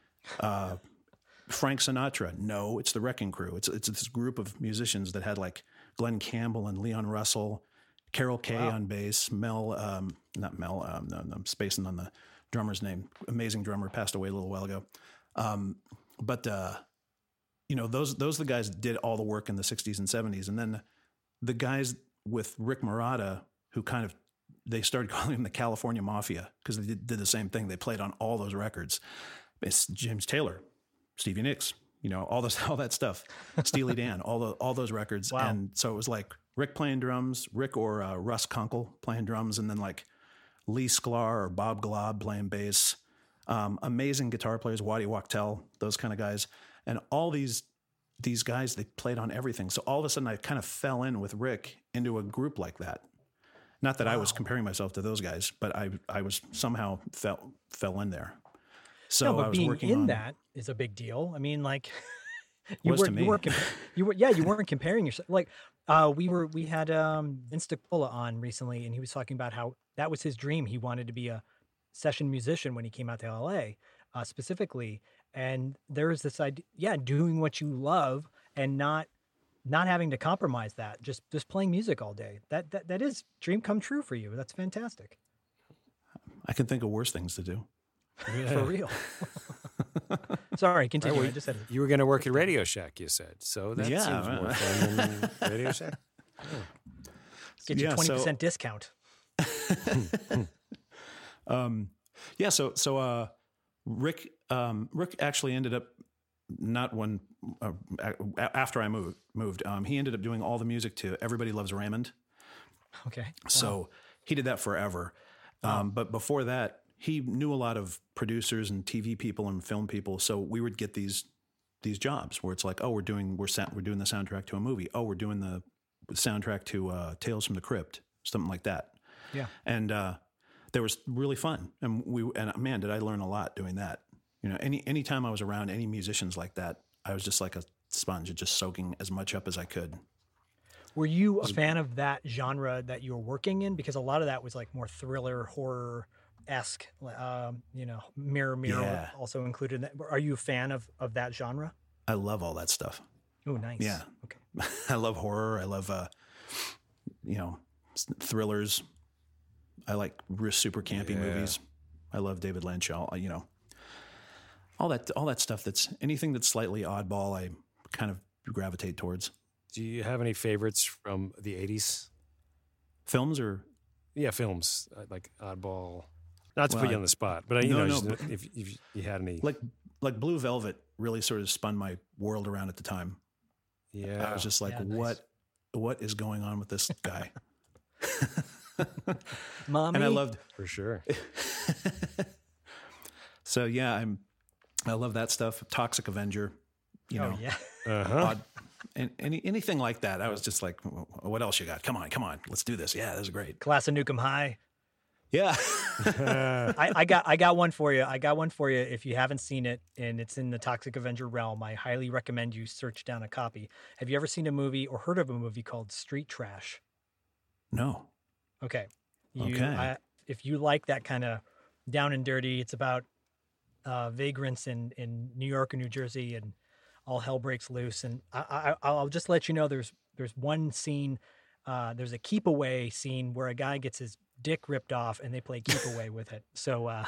Uh, Frank Sinatra. No, it's the Wrecking Crew. It's it's this group of musicians that had like Glenn Campbell and Leon Russell, Carol Kay Wow. on bass, Mel, um, not Mel, um, no, no, I'm spacing on the drummer's name. Amazing drummer, passed away a little while ago. Um, but uh, you know, those those are the guys that did all the work in the sixties and seventies, and then the guys with Rick Marotta, who kind of they started calling them the California Mafia because they did, did the same thing. They played on all those records. It's James Taylor, Stevie Nicks, you know, all this, all that stuff, Steely Dan, all the, all those records. Wow. And so it was like Rick playing drums, Rick or uh, Russ Kunkel playing drums, and then like Lee Sklar or Bob Glob playing bass. Um, amazing guitar players, Waddy Wachtel, those kind of guys, and all these these guys, they played on everything. So all of a sudden, I kind of fell in with Rick into a group like that. Not that I was comparing myself to those guys, but I I was somehow fell fell in there. So no, but I was being working in on that is a big deal. I mean, like you Was to weren't, me. you weren't, compa- you were, yeah, you weren't comparing yourself. Like, uh, we were, we had um, Vince DiCola on recently, and he was talking about how that was his dream. He wanted to be a session musician when he came out to L A, uh, specifically. And there is this idea, yeah, doing what you love and not, not having to compromise that. Just, just playing music all day. That, that, that is dream come true for you. That's fantastic. I can think of worse things to do. For real. Sorry, continue. Right, well, I just said You were going to work at Radio Shack, you said. So that Yeah, seems more right. fun than Radio Shack. get you Yeah, twenty so- percent discount. Um, Yeah. So, so, uh, Rick, um, Rick actually ended up not when, uh, a- after I moved, moved, um, he ended up doing all the music to Everybody Loves Raymond. Okay. So Wow. he did that forever. Um, but before that, he knew a lot of producers and T V people and film people. So we would get these, these jobs where it's like, oh, we're doing, we're sa- we're doing the soundtrack to a movie. Oh, we're doing the soundtrack to, uh, Tales from the Crypt, something like that. Yeah. And, uh, they was really fun. And we, and man, did I learn a lot doing that. You know, any, anytime I was around any musicians like that, I was just like a sponge, just soaking as much up as I could. Were you a fan of that genre that you were working in? Because a lot of that was like more thriller, horror esque, um, you know, Mirror Mirror Yeah. also included in that. Are you a fan of, of that genre? I love all that stuff. Oh, nice. Yeah. Okay. I love horror. I love, uh, you know, s- thrillers. I like r- super campy Yeah. movies. I love David Lynch. All, you know, all that, all that stuff. That's anything that's slightly oddball. I kind of gravitate towards. Do you have any favorites from the eighties? Films or Yeah, films uh, like Oddball. Not to Well, put you I- on the spot, but I, you No, know, no, just but- if, if you had any, like, like Blue Velvet really sort of spun my world around at the time. yeah, I was just like, Yeah, nice. what, what is going on with this guy? Mommy. And I loved, for sure. so yeah, I'm, I love that stuff. Toxic Avenger, you Oh, know, yeah. Uh-huh. odd, and any, anything like that. I was just like, what else you got? Come on, come on, let's do this. Yeah, this is great. Class of Nukem High. Yeah. I, I got I got one for you. I got one for you. If you haven't seen it and it's in the Toxic Avenger realm, I highly recommend you search down a copy. Have you ever seen a movie or heard of a movie called Street Trash? No. Okay. You, Okay. I, if you like that kind of down and dirty, it's about uh, vagrants in, in New York and New Jersey, and all hell breaks loose. And I, I, I'll just let you know there's there's one scene, uh, there's a keep away scene where a guy gets his dick ripped off and they play keep away with it. So uh,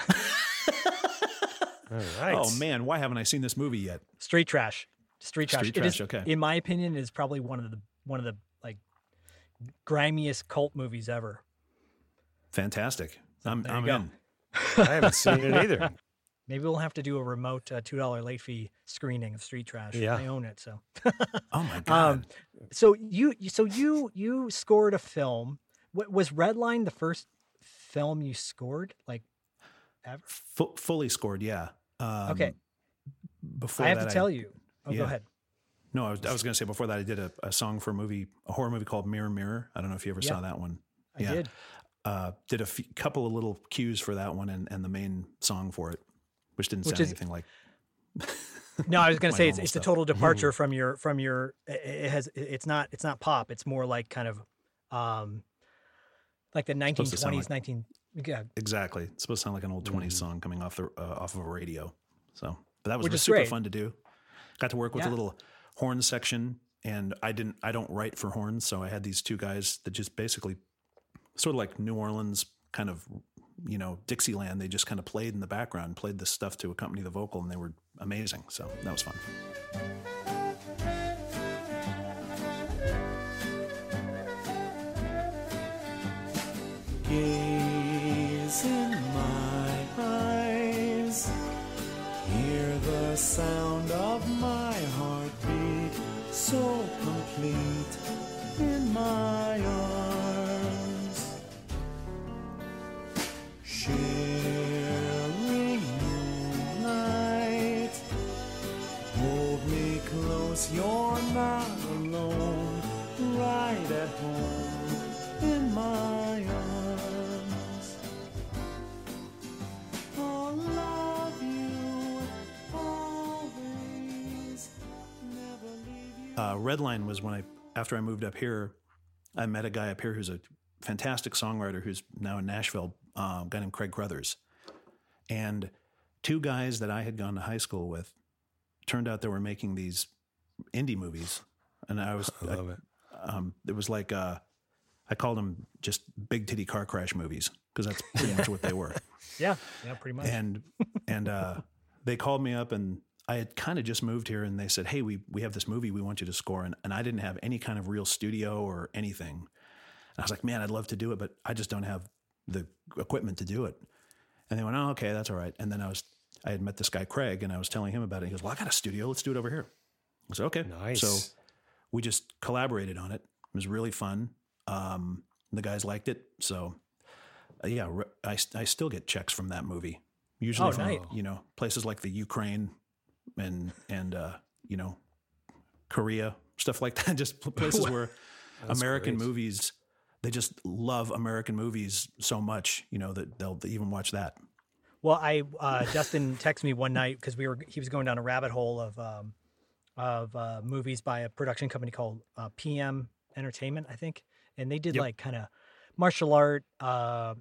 All right. Oh man, why haven't I seen this movie yet? Street Trash, Street Trash. Street It is, Trash, okay. in my opinion, is probably one of the one of the like grimiest cult movies ever. Fantastic. I'm, there you I'm go. in. I haven't seen it either. Maybe we'll have to do a remote uh, two dollar late fee screening of Street Trash. Yeah. I own it, so. Oh my God. Um, so you, you- so you, you scored a film. Wa- Was Redline the first film you scored, like ever? Fu- fully scored. Yeah. Um, Okay. Before I have that, to tell you. Oh, yeah. go ahead. No, I was, I was going to say before that, I did a, a song for a movie, a horror movie called Mirror Mirror. I don't know if you ever Yeah. saw that one. I did. Uh, did a f- couple of little cues for that one and, and the main song for it, which didn't Which sound is- anything like. No, I was going to My say it's, normal it's a stuff. total departure from your from your. It it has it's not it's not pop. It's more like kind of, um, like the nineteen to sound twenties, like- nineteen. Yeah, Exactly. It's supposed to sound like an old twenties song coming off the uh, off of a radio. So, but that was, Which was is super great. fun to do. Got to work with Yeah. a little horn section, and I didn't. I don't write for horns, so I had these two guys that just basically, sort of like New Orleans, kind of, you know, Dixieland. They just kind of played in the background, played this stuff to accompany the vocal, and they were amazing. So that was fun. Gaze in my eyes, hear the sound of my heartbeat, so complete in my arms. Sharing moonlight, hold me close, you're not alone, right at home in my arms. I'll love you always, never leave you. Uh, Redline was when I, after I moved up here, I met a guy up here who's a fantastic songwriter who's now in Nashville, uh, a guy named Craig Crothers. And two guys that I had gone to high school with turned out they were making these indie movies. And I was, I love it. um, it was like, uh, I called them just big titty car crash movies because that's pretty much what they were. yeah, yeah, pretty much. And and uh, they called me up, and I had kind of just moved here, and they said, "Hey, we we have this movie we want you to score," and, and I didn't have any kind of real studio or anything. And I was like, "Man, I'd love to do it, but I just don't have the equipment to do it." And they went, oh, okay, that's all right. And then I was, I had met this guy, Craig, and I was telling him about it. He goes, well, I got a studio. Let's do it over here. I said, okay. Nice. So we just collaborated on it. It was really fun. Um, the guys liked it. So uh, yeah, re- I, I still get checks from that movie. Usually Oh, from, nice. you know, places like the Ukraine and, and, uh, you know, Korea, stuff like that. Just places where American great. movies, they just love American movies so much, you know, that they'll even watch that. Well, I uh, Dustin texted me one night because we were he was going down a rabbit hole of um, of uh, movies by a production company called uh, P M Entertainment, I think, and they did Yep. like kind of martial art, uh,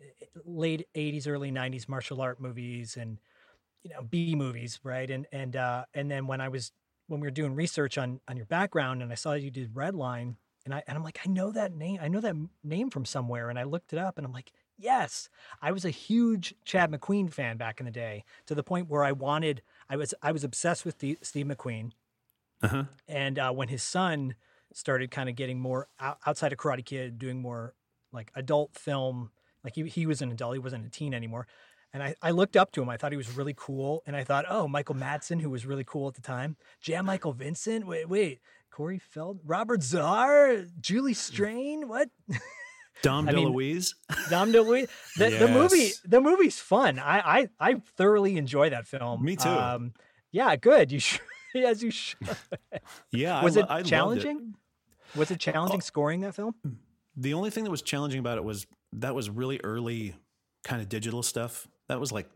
late eighties, early nineties martial art movies, and you know B movies, right? And and uh, and then when I was when we were doing research on on your background, and I saw you did Redline, and I and I'm like, I know that name, I know that name from somewhere, and I looked it up, and I'm like, yes, I was a huge Chad McQueen fan back in the day, to the point where I wanted, I was, I was obsessed with the, Steve McQueen. Uh-huh. And uh, when his son started kind of getting more out, outside of Karate Kid, doing more like adult film, like he, he was an adult, he wasn't a teen anymore. And I, I looked up to him. I thought he was really cool. And I thought, oh, Michael Madsen, who was really cool at the time. Jan Michael Vincent. Wait, wait. Corey Feld, Robert Zarr, Julie Strain. What? Dom I mean, DeLuise. Dom DeLuise. The, the movie, Yes. the movie's fun. I, I, I thoroughly enjoy that film. Me too. Um, yeah, good. You should, as you should. Yeah. Was I, it lo- I loved challenging? Was it challenging Oh. scoring that film? The only thing that was challenging about it was that was really early kind of digital stuff. That was like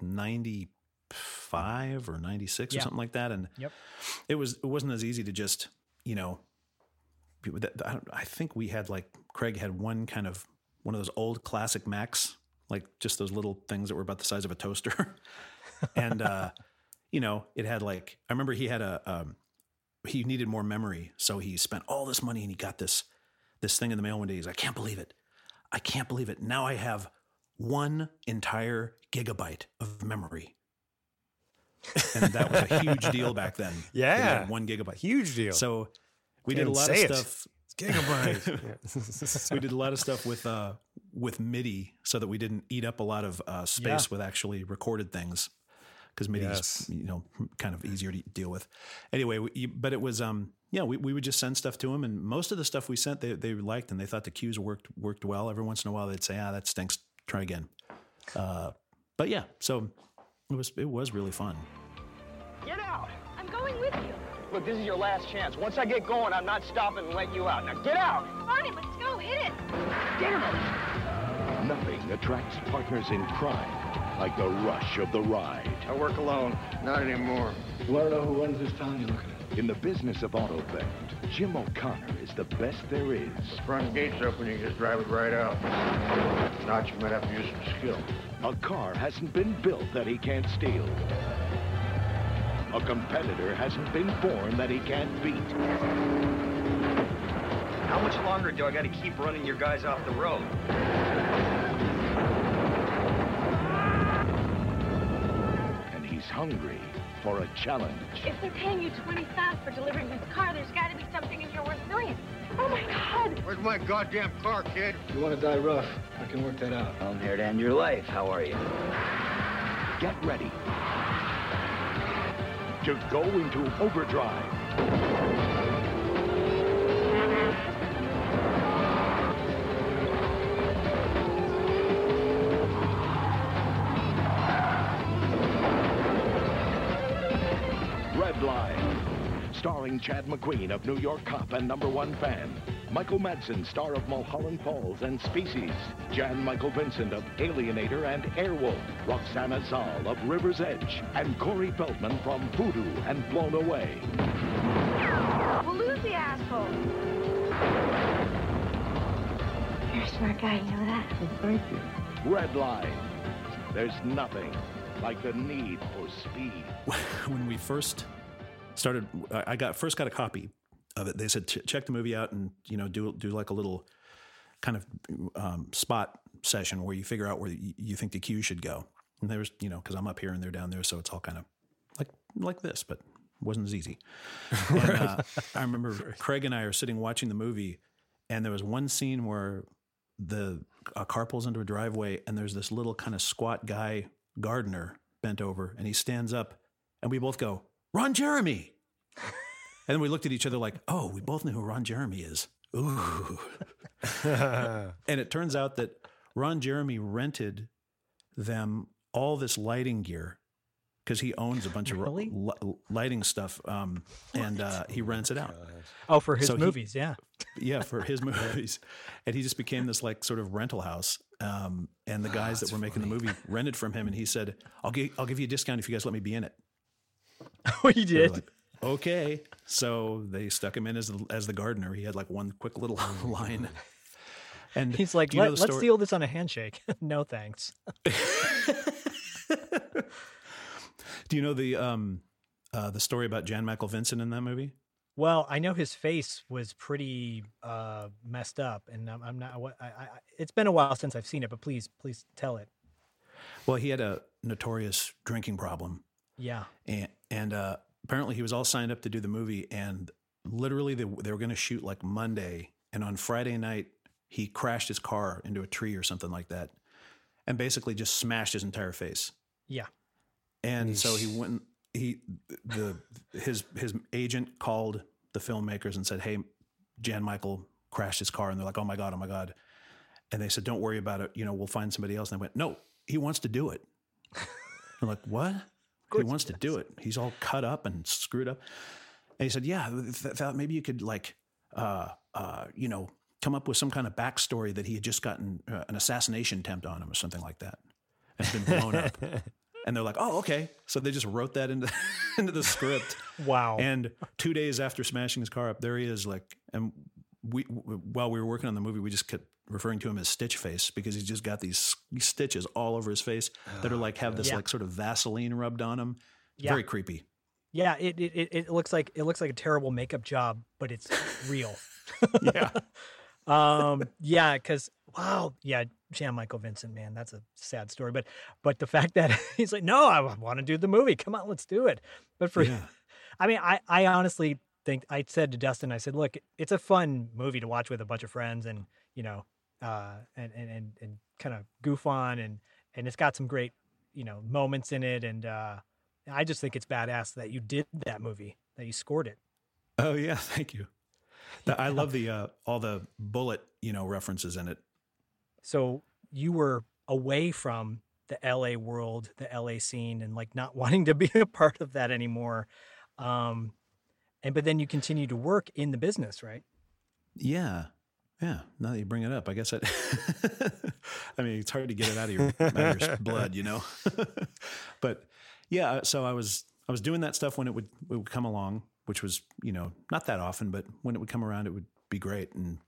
ninety-five or ninety-six Yeah. or something like that. And Yep. it was, it wasn't as easy to just, you know, people that, I, don't, I think we had like, Craig had one kind of, one of those old classic Macs, like just those little things that were about the size of a toaster. and, uh, you know, it had like, I remember he had a, um, he needed more memory. So he spent all this money and he got this, this thing in the mail one day. He's like, I can't believe it. I can't believe it. Now I have one entire gigabyte of memory. And that was a huge deal back then. Yeah. That he had one gigabyte. Huge deal. So we Can't did a even lot of say it. stuff. It's gigabyte. We did a lot of stuff with, uh, with MIDI so that we didn't eat up a lot of uh, space Yeah. with actually recorded things. Because MIDI is, Yes. you know, kind of easier to deal with. Anyway, we, but it was, um, yeah, we, we would just send stuff to them, and most of the stuff we sent, they they liked, and they thought the cues worked worked well. Every once in a while, they'd say, "Ah, that stinks. Try again." Uh, but yeah, so it was it was really fun. Get out! I'm going with you. Look, this is your last chance. Once I get going, I'm not stopping and letting you out. Now get out! Fine, let's go. Hit it. Get out! Nothing attracts partners in crime like the rush of the ride. I work alone. Not anymore. You want to know who runs this town? You're looking at. In the business of auto theft, Jim O'Connor is the best there is. Front gate's open, you just drive it right out. Not, you might have to use some skill. A car hasn't been built that he can't steal. A competitor hasn't been born that he can't beat. How much longer do I got to keep running your guys off the road? And he's hungry for a challenge. If they're paying you twenty-five for delivering this car, there's got to be something in here worth millions. Oh my God! Where's my goddamn car, kid? You want to die rough? I can work that out. I'm here to end your life. How are you? Get ready to go into overdrive. Redline, starring Chad McQueen of New York Cop and Number One Fan, Michael Madsen, star of Mulholland Falls and Species, Jan Michael Vincent of Alienator and Airwolf, Roxana Zal of River's Edge, and Corey Feldman from Voodoo and Blown Away. We'll lose the asshole. You're a smart guy, you know that? Thank you. Redline, there's nothing like the need for speed. When we first started, I got first got a copy of it. They said, Ch- check the movie out and, you know, do, do like a little kind of um, spot session where you figure out where you, you think the cue should go. And there was, you know, cause I'm up here and they're down there. So it's all kind of like, like this, but it wasn't as easy. And, uh, I remember Craig and I are sitting watching the movie, and there was one scene where the a car pulls into a driveway and there's this little kind of squat guy gardener bent over, and he stands up, and we both go, Ron Jeremy. And then we looked at each other like, oh, we both know who Ron Jeremy is. Ooh. And it turns out that Ron Jeremy rented them all this lighting gear because he owns a bunch Really? of li- lighting stuff, um, and uh, he rents it out. Oh, for his So he- movies, yeah. Yeah, for his movies. And he just became this like sort of rental house. Um, and the guys that were making the movie rented from him, and he said, I'll give, I'll give you a discount if you guys let me be in it. Oh, you They were did? like, okay. So they stuck him in as the, as the gardener. He had like one quick little line. And He's like, do you know Let, the let's story- seal this on a handshake. No, thanks. Do you know the um, uh, the story about Jan Michael Vincent in that movie? Well, I know his face was pretty uh, messed up, and I'm, I'm not. What I, I, it's been a while since I've seen it, but please, please tell it. Well, he had a notorious drinking problem. Yeah. And, and uh, apparently he was all signed up to do the movie, and literally they, they were going to shoot like Monday. And on Friday night, he crashed his car into a tree or something like that, and basically just smashed his entire face. Yeah. And so he went, he, the, his, his agent called the filmmakers and said, hey, Jan Michael crashed his car. And they're like, oh my God, oh my God. And they said, don't worry about it. You know, we'll find somebody else. And they went, no, he wants to do it. I'm like, what? He wants to do it. He's all cut up and screwed up. And he said, yeah, th- th- maybe you could like, uh, uh, you know, come up with some kind of backstory that he had just gotten uh, an assassination attempt on him or something like that. And it's been blown up. And they're like, oh, okay. So they just wrote that into, into the script. Wow. And two days after smashing his car up, there he is. Like, and we, w- while we were working on the movie, we just kept referring to him as Stitch Face because he's just got these stitches all over his face that are like, have this Yeah. like sort of Vaseline rubbed on him. Yeah. Very creepy. Yeah. It, it it it looks like it looks like a terrible makeup job, but it's real. Yeah. um. Yeah. Because wow. Yeah. Jan Michael Vincent, man, that's a sad story. But but the fact that he's like, no, I want to do the movie. Come on, let's do it. But for, Yeah. I mean, I I honestly think I said to Dustin, I said, look, it's a fun movie to watch with a bunch of friends, and you know, uh, and and and, and kind of goof on, and and it's got some great, you know, moments in it, and uh, I just think it's badass that you did that movie, that you scored it. Oh yeah. Thank you. The- I love the, uh, all the bullet, you know, references in it. So you were away from the L A world, the L A scene, and like not wanting to be a part of that anymore. Um, and but then you continue to work in the business, right? Yeah. Yeah. Now that you bring it up, I guess I, I mean, it's hard to get it out of your, out of your blood, you know, but yeah. So I was, I was doing that stuff when it would, it would come along, which was, you know, not that often, but when it would come around, it would be great. And,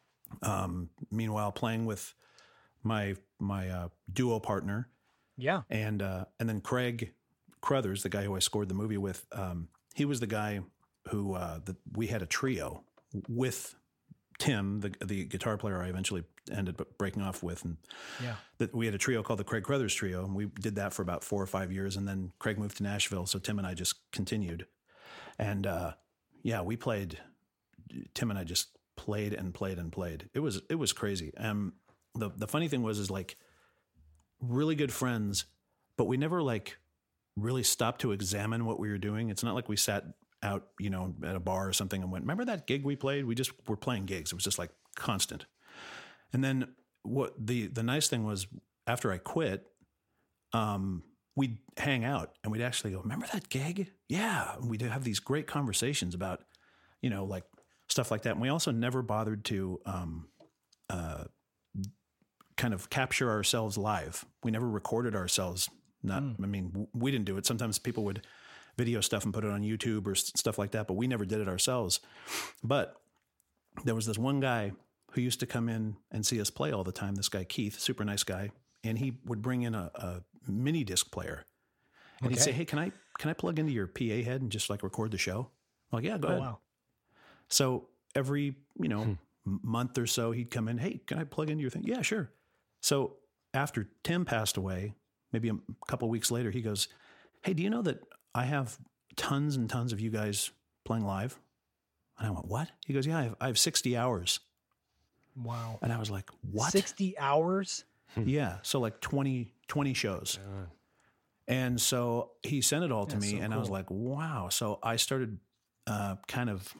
um, meanwhile playing with my, my, uh, duo partner. Yeah. And, uh, and then Craig Crothers, the guy who I scored the movie with, um, he was the guy who, uh, the, we had a trio with Tim, the the guitar player I eventually ended up breaking off with. And Yeah. that we had a trio called the Craig Crothers Trio. And we did that for about four or five years. And then Craig moved to Nashville. So Tim and I just continued. And, uh, yeah, we played, Tim and I just played and played and played. It was, it was crazy. Um, the, the funny thing was, is like really good friends, but we never like really stopped to examine what we were doing. It's not like we sat out, you know, at a bar or something and went, remember that gig we played? We just were playing gigs. It was just like constant. And then what the, the nice thing was after I quit, um, we'd hang out and we'd actually go, remember that gig? Yeah. And we'd have these great conversations about, you know, like stuff like that. And we also never bothered to, um, uh, kind of capture ourselves live. We never recorded ourselves. Not, mm. I mean, w- we didn't do it. Sometimes people would video stuff and put it on YouTube or s- stuff like that, but we never did it ourselves. But there was this one guy who used to come in and see us play all the time. This guy, Keith, super nice guy. And he would bring in a, a mini disc player and Okay. he'd say, hey, can I, can I plug into your P A head and just like record the show? I'm like, yeah, go Oh, ahead. wow. So every, you know, hmm. month or so he'd come in, hey, can I plug into your thing? Yeah, sure. So after Tim passed away, maybe a couple of weeks later, he goes, hey, do you know that I have tons and tons of you guys playing live? And I went, what? He goes, yeah, I have, I have sixty hours. Wow. And I was like, what? sixty hours? Yeah. So like twenty, twenty shows. And so he sent it all to That's me, so and I was cool. like, wow. So I started uh, kind of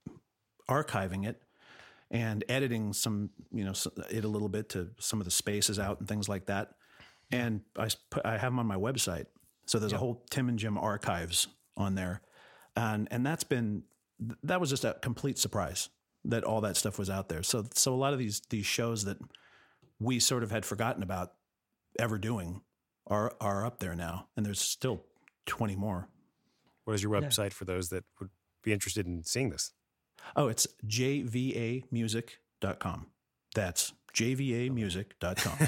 archiving it and editing some, you know, s- it a little bit to some of the spaces out and things like that. And I, s- put, I have them on my website. So there's a whole Tim and Jim archives on there. And, and that's been, th- that was just a complete surprise that all that stuff was out there. So, so a lot of these, these shows that we sort of had forgotten about ever doing are, are up there now. And there's still twenty more. What is your website for those that would be interested in seeing this? Oh, it's j v a music dot com. That's j v a music dot com.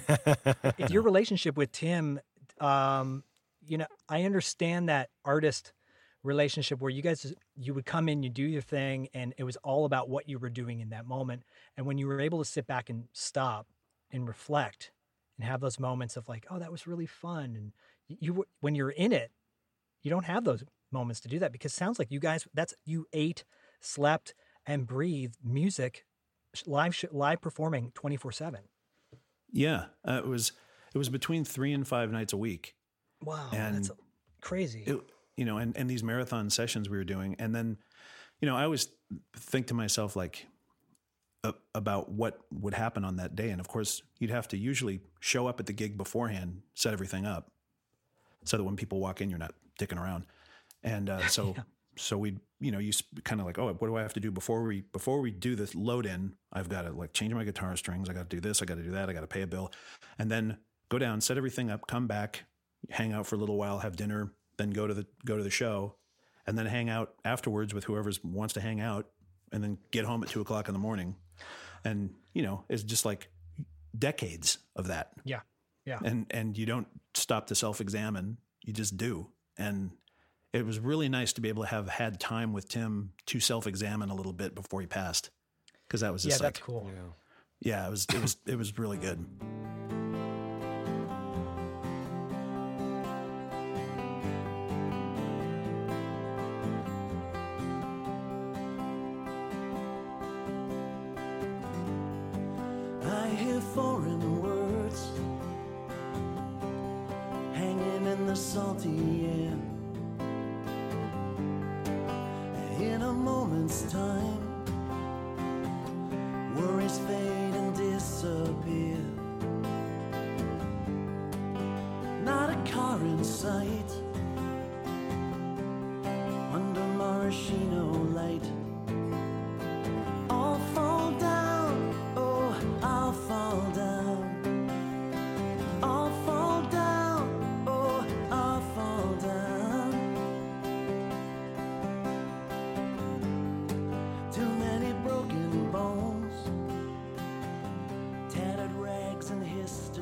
If your relationship with Tim, um, you know, I understand that artist relationship where you guys, you would come in, you do your thing, and it was all about what you were doing in that moment. And when you were able to sit back and stop and reflect and have those moments of like, oh, that was really fun. And you, you were- when you're in it, you don't have those moments to do that because it sounds like you guys, that's, you ate, slept, and breathed music, sh- live, sh- live performing twenty-four seven. Yeah, uh, it was it was between three and five nights a week. Wow, And that's crazy. it, you know, and, and these marathon sessions we were doing, and then, you know, I always think to myself like uh, about what would happen on that day, and of course, you'd have to usually show up at the gig beforehand, set everything up, so that when people walk in, you're not dicking around, and uh, so. Yeah. So we, you know, you kind of like, oh, what do I have to do before we before we do this load in? I've got to like change my guitar strings. I got to do this. I got to do that. I got to pay a bill, and then go down, set everything up, come back, hang out for a little while, have dinner, then go to the go to the show, and then hang out afterwards with whoever wants to hang out, and then get home at two o'clock in the morning, and you know, it's just like decades of that. Yeah, yeah. And and you don't stop to self examine. You just do, and it was really nice to be able to have had time with Tim to self-examine a little bit before he passed, because that was Yeah, just that's like, cool. yeah, it was it was it was really good. I hear foreign words hanging in the salty air. In a moment's time, worries fade and disappear. Not a car in sight under maraschino light. I'll fall down, oh, I'll fall down. I'll fall down, oh, I'll fall down. Too many broken bones, tattered rags and history.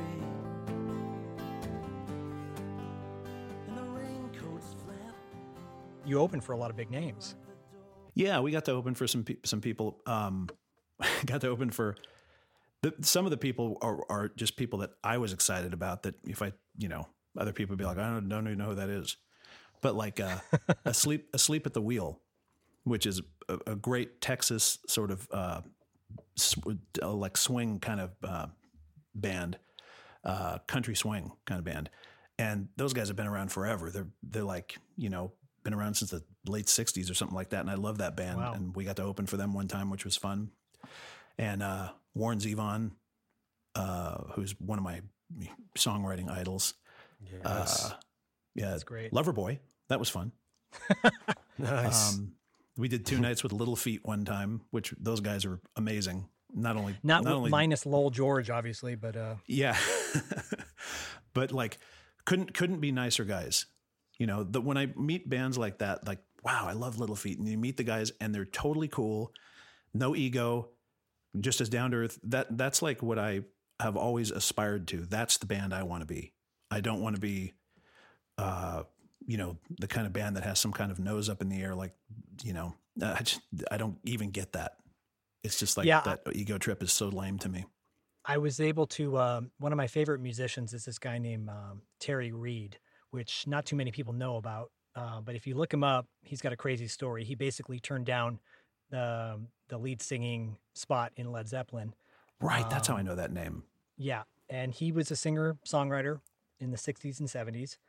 And the raincoat's flap. You open for a lot of big names. Yeah, we got to open for some pe- some people. Um, got to open for the, some of the people are, are just people that I was excited about. That if I, you know, other people would be like, I don't, don't even know who that is. But like uh, asleep asleep at the wheel, which is a, a great Texas sort of uh, sw- uh, like swing kind of uh, band, uh, country swing kind of band, and those guys have been around forever. They're they're like, you know, been around since the late sixties or something like that. And I love that band. Wow. And we got to open for them one time, which was fun. And uh, Warren Zevon, uh, who's one of my songwriting idols. Yes. Uh, yeah. That's great. Loverboy. That was fun. Nice. Um, we did two nights with Little Feat one time, which those guys are amazing. Not only, Not, not with- only, minus Lowell George, obviously, but uh, yeah, but like couldn't, couldn't be nicer guys. You know, that when I meet bands like that, like, wow, I love Little Feat, and you meet the guys and they're totally cool, no ego, just as down to earth. That that's like what I have always aspired to. That's the band I want to be. I don't want to be, uh, you know, the kind of band that has some kind of nose up in the air. Like, you know, I just, I don't even get that. It's just like Yeah, that ego trip is so lame to me. I was able to, um, one of my favorite musicians is this guy named um, Terry Reid, which not too many people know about. Uh, but if you look him up, he's got a crazy story. He basically turned down the, the lead singing spot in Led Zeppelin. Right. That's how I Um, know that name. Yeah. And he was a singer, songwriter in the sixties and seventies.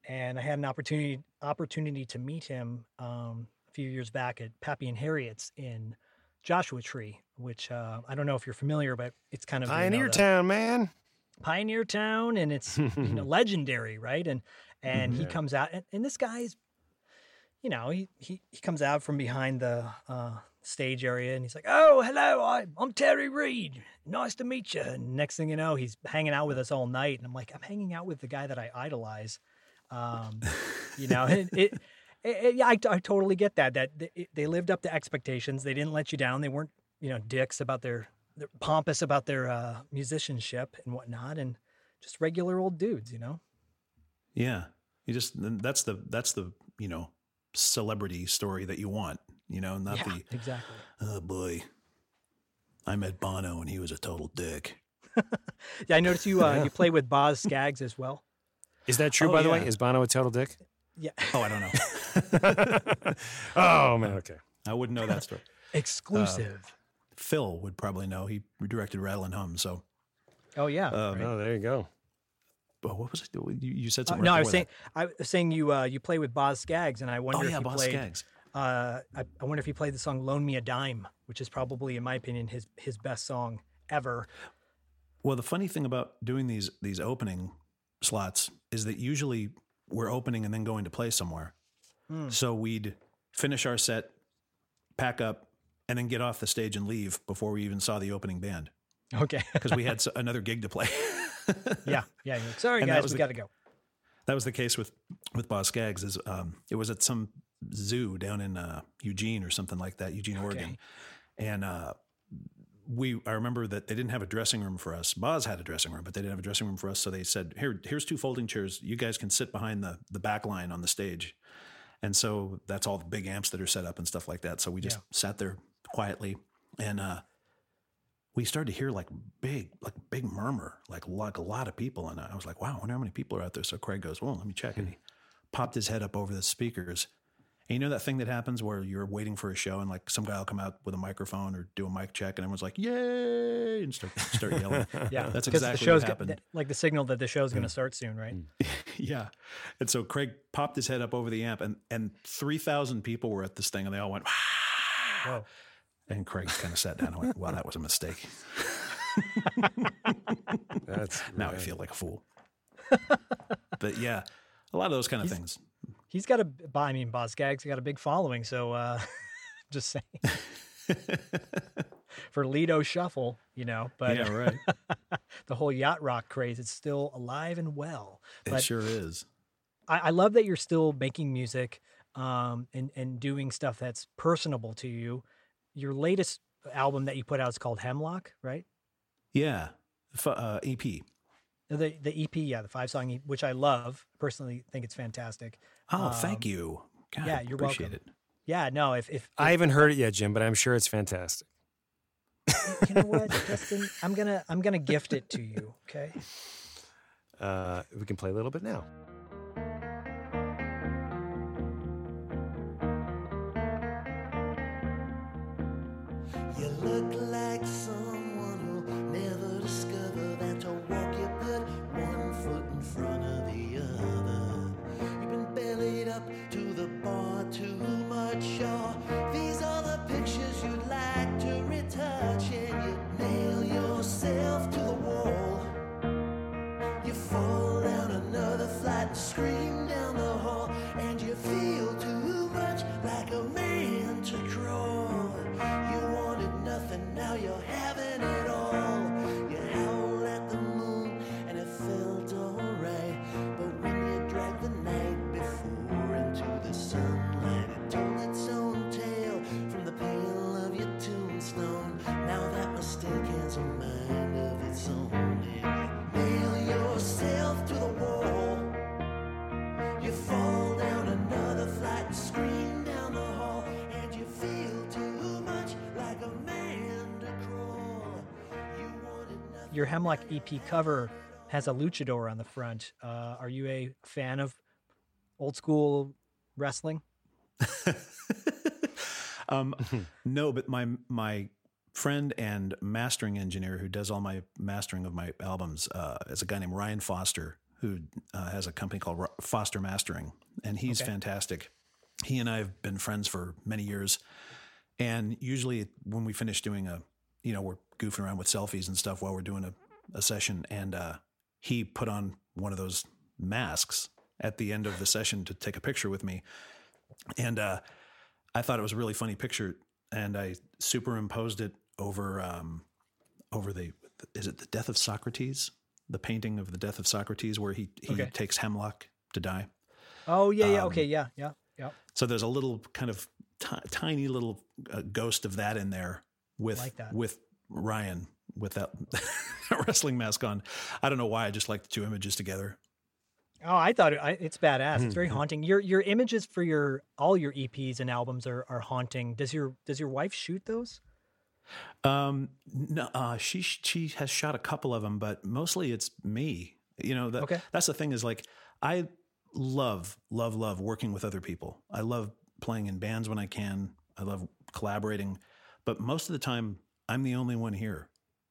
and I had an opportunity opportunity to meet him um, a few years back at Pappy and Harriet's in Joshua Tree, which uh, I don't know if you're familiar, but it's kind of you know, Pioneer the- Town, man. Pioneer Town, and it's you know legendary, right? And and he Yeah. comes out, and, and this guy's, you know, he he he comes out from behind the uh, stage area, and he's like, "Oh, hello, I, I'm Terry Reed. Nice to meet you." And next thing you know, he's hanging out with us all night, and I'm like, I'm hanging out with the guy that I idolize, um, you know. It, it, it, yeah, I, I totally get that. That they, they lived up to expectations. They didn't let you down. They weren't, you know, dicks about their. They're pompous about their uh, musicianship and whatnot, and just regular old dudes, you know. Yeah, you just that's the that's the you know celebrity story that you want, you know, not Yeah, the exactly. Oh boy, I met Bono and he was a total dick. Yeah, I noticed you uh, you play with Boz Scaggs as well. Is that true, Oh, by the yeah. way? Is Bono a total dick? Yeah. Oh, I don't know. Oh, man, okay. I wouldn't know that story. Exclusive. Uh, Phil would probably know. He directed Rattle and Hum. So, oh yeah. um, Oh, there you go. but what was it? You, you said Uh, something. no, right I was before saying I was saying you uh, you play with Boz Scaggs, and I wonder Oh, if yeah, you Boz played. Scaggs. Uh, I, I wonder if he played the song "Loan Me a Dime," which is probably, in my opinion, his his best song ever. that. Well, the funny thing about doing these these opening slots is that usually we're opening and then going to play somewhere. Hmm. So we'd finish our set, pack up, and then get off the stage and leave before we even saw the opening band Okay. because we had s- another gig to play. yeah, yeah. You're like, sorry, And that guys, was we the- got to go. That was the case with with Boz Scaggs. Is um, it was at some zoo down in uh, Eugene or something like that, Eugene, Oregon, and uh, we. I remember that they didn't have a dressing room for us. Boz had a dressing room, but they didn't have a dressing room for us. So they said, "Here, here's two folding chairs. You guys can sit behind the the back line on the stage." And so that's all the big amps that are set up and stuff like that. So we just Yeah. sat there quietly, and uh, we started to hear like big, like big murmur, like like a lot of people. And I was like, wow, I wonder how many people are out there. So Craig goes, well, let me check. And he popped his head up over the speakers. And you know that thing that happens where you're waiting for a show and like some guy will come out with a microphone or do a mic check and everyone's like, yay, and start, start yelling. Yeah, That's 'cause exactly the show's what go- happened. th- like the signal that the show's going to start soon, right? Yeah. And so Craig popped his head up over the amp and, and three thousand people were at this thing and they all went, wow. Whoa. And Craig kind of sat down and went, wow, that was a mistake. That's Now I feel like a fool. But yeah, a lot of those kind of things. He's got a, I mean, Boz Scaggs got a big following, so uh, just saying. For Lido Shuffle, you know, but Yeah, right. the whole yacht rock craze, it's still alive and well. It But sure is. I, I love that you're still making music um, and, and doing stuff that's personable to you. Your latest album that you put out is called Hemlock, right? Yeah. F- uh, E P. The the E P, yeah, the five song, E P, which I love. Personally, think it's fantastic. Oh, thank Um, you. God, yeah, you're appreciate welcome. it. Yeah, no, if if, I haven't heard it yet, Jim, but I'm sure it's fantastic. if you know what, Justin, I'm gonna I'm gonna gift it to you. Okay. Uh, we can play a little bit now. You look like someone who'll never discover that to walk you put one foot in front of the other. You've been bellied up to the bar too much, sure. These are the pictures you'd like to retouch, and you nail yourself to the wall. You fall down another flight and scream down the hall, and you feel too much like a man to crawl. You wanted nothing, now you're having it all. You howl at the moon, and it felt alright. But when you dragged the night before into the sunlight, it told its own tale from the pale of your tombstone. Now that mistake has a mind of its own, and you nail yourself to the wall. You fall down another flight and scream down the hall, and you feel too much like a man to crawl. You wanted nothing. Your Hemlock E P cover has a luchador on the front. Uh, are you a fan of old school wrestling? Um, no, but my my friend and mastering engineer who does all my mastering of my albums uh, is a guy named Ryan Foster, who uh, has a company called Foster Mastering, and he's Okay. fantastic. He and I have been friends for many years, and usually when we finish doing a, you know, we're goofing around with selfies and stuff while we're doing a, a session, and uh, he put on one of those masks at the end of the session to take a picture with me, and uh, I thought it was a really funny picture, and I superimposed it over um, over the is it the Death of Socrates, the painting of the Death of Socrates, where he he Okay. takes hemlock to die. Oh yeah, yeah. Um, Okay, yeah, yeah, yeah. So there's a little kind of t- tiny little uh, ghost of that in there with Like that. with Ryan with that wrestling mask on. I don't know why. I just like the two images together. Oh, I thought it, I, it's badass. It's very Mhm. haunting. Your your images for your all your E Ps and albums are are haunting. Does your does your wife shoot those? Um, no, uh, she she has shot a couple of them, but mostly it's me. You know, that, Okay. that's the thing is like I love love love working with other people. I love playing in bands when I can. I love collaborating, but most of the time I'm the only one here.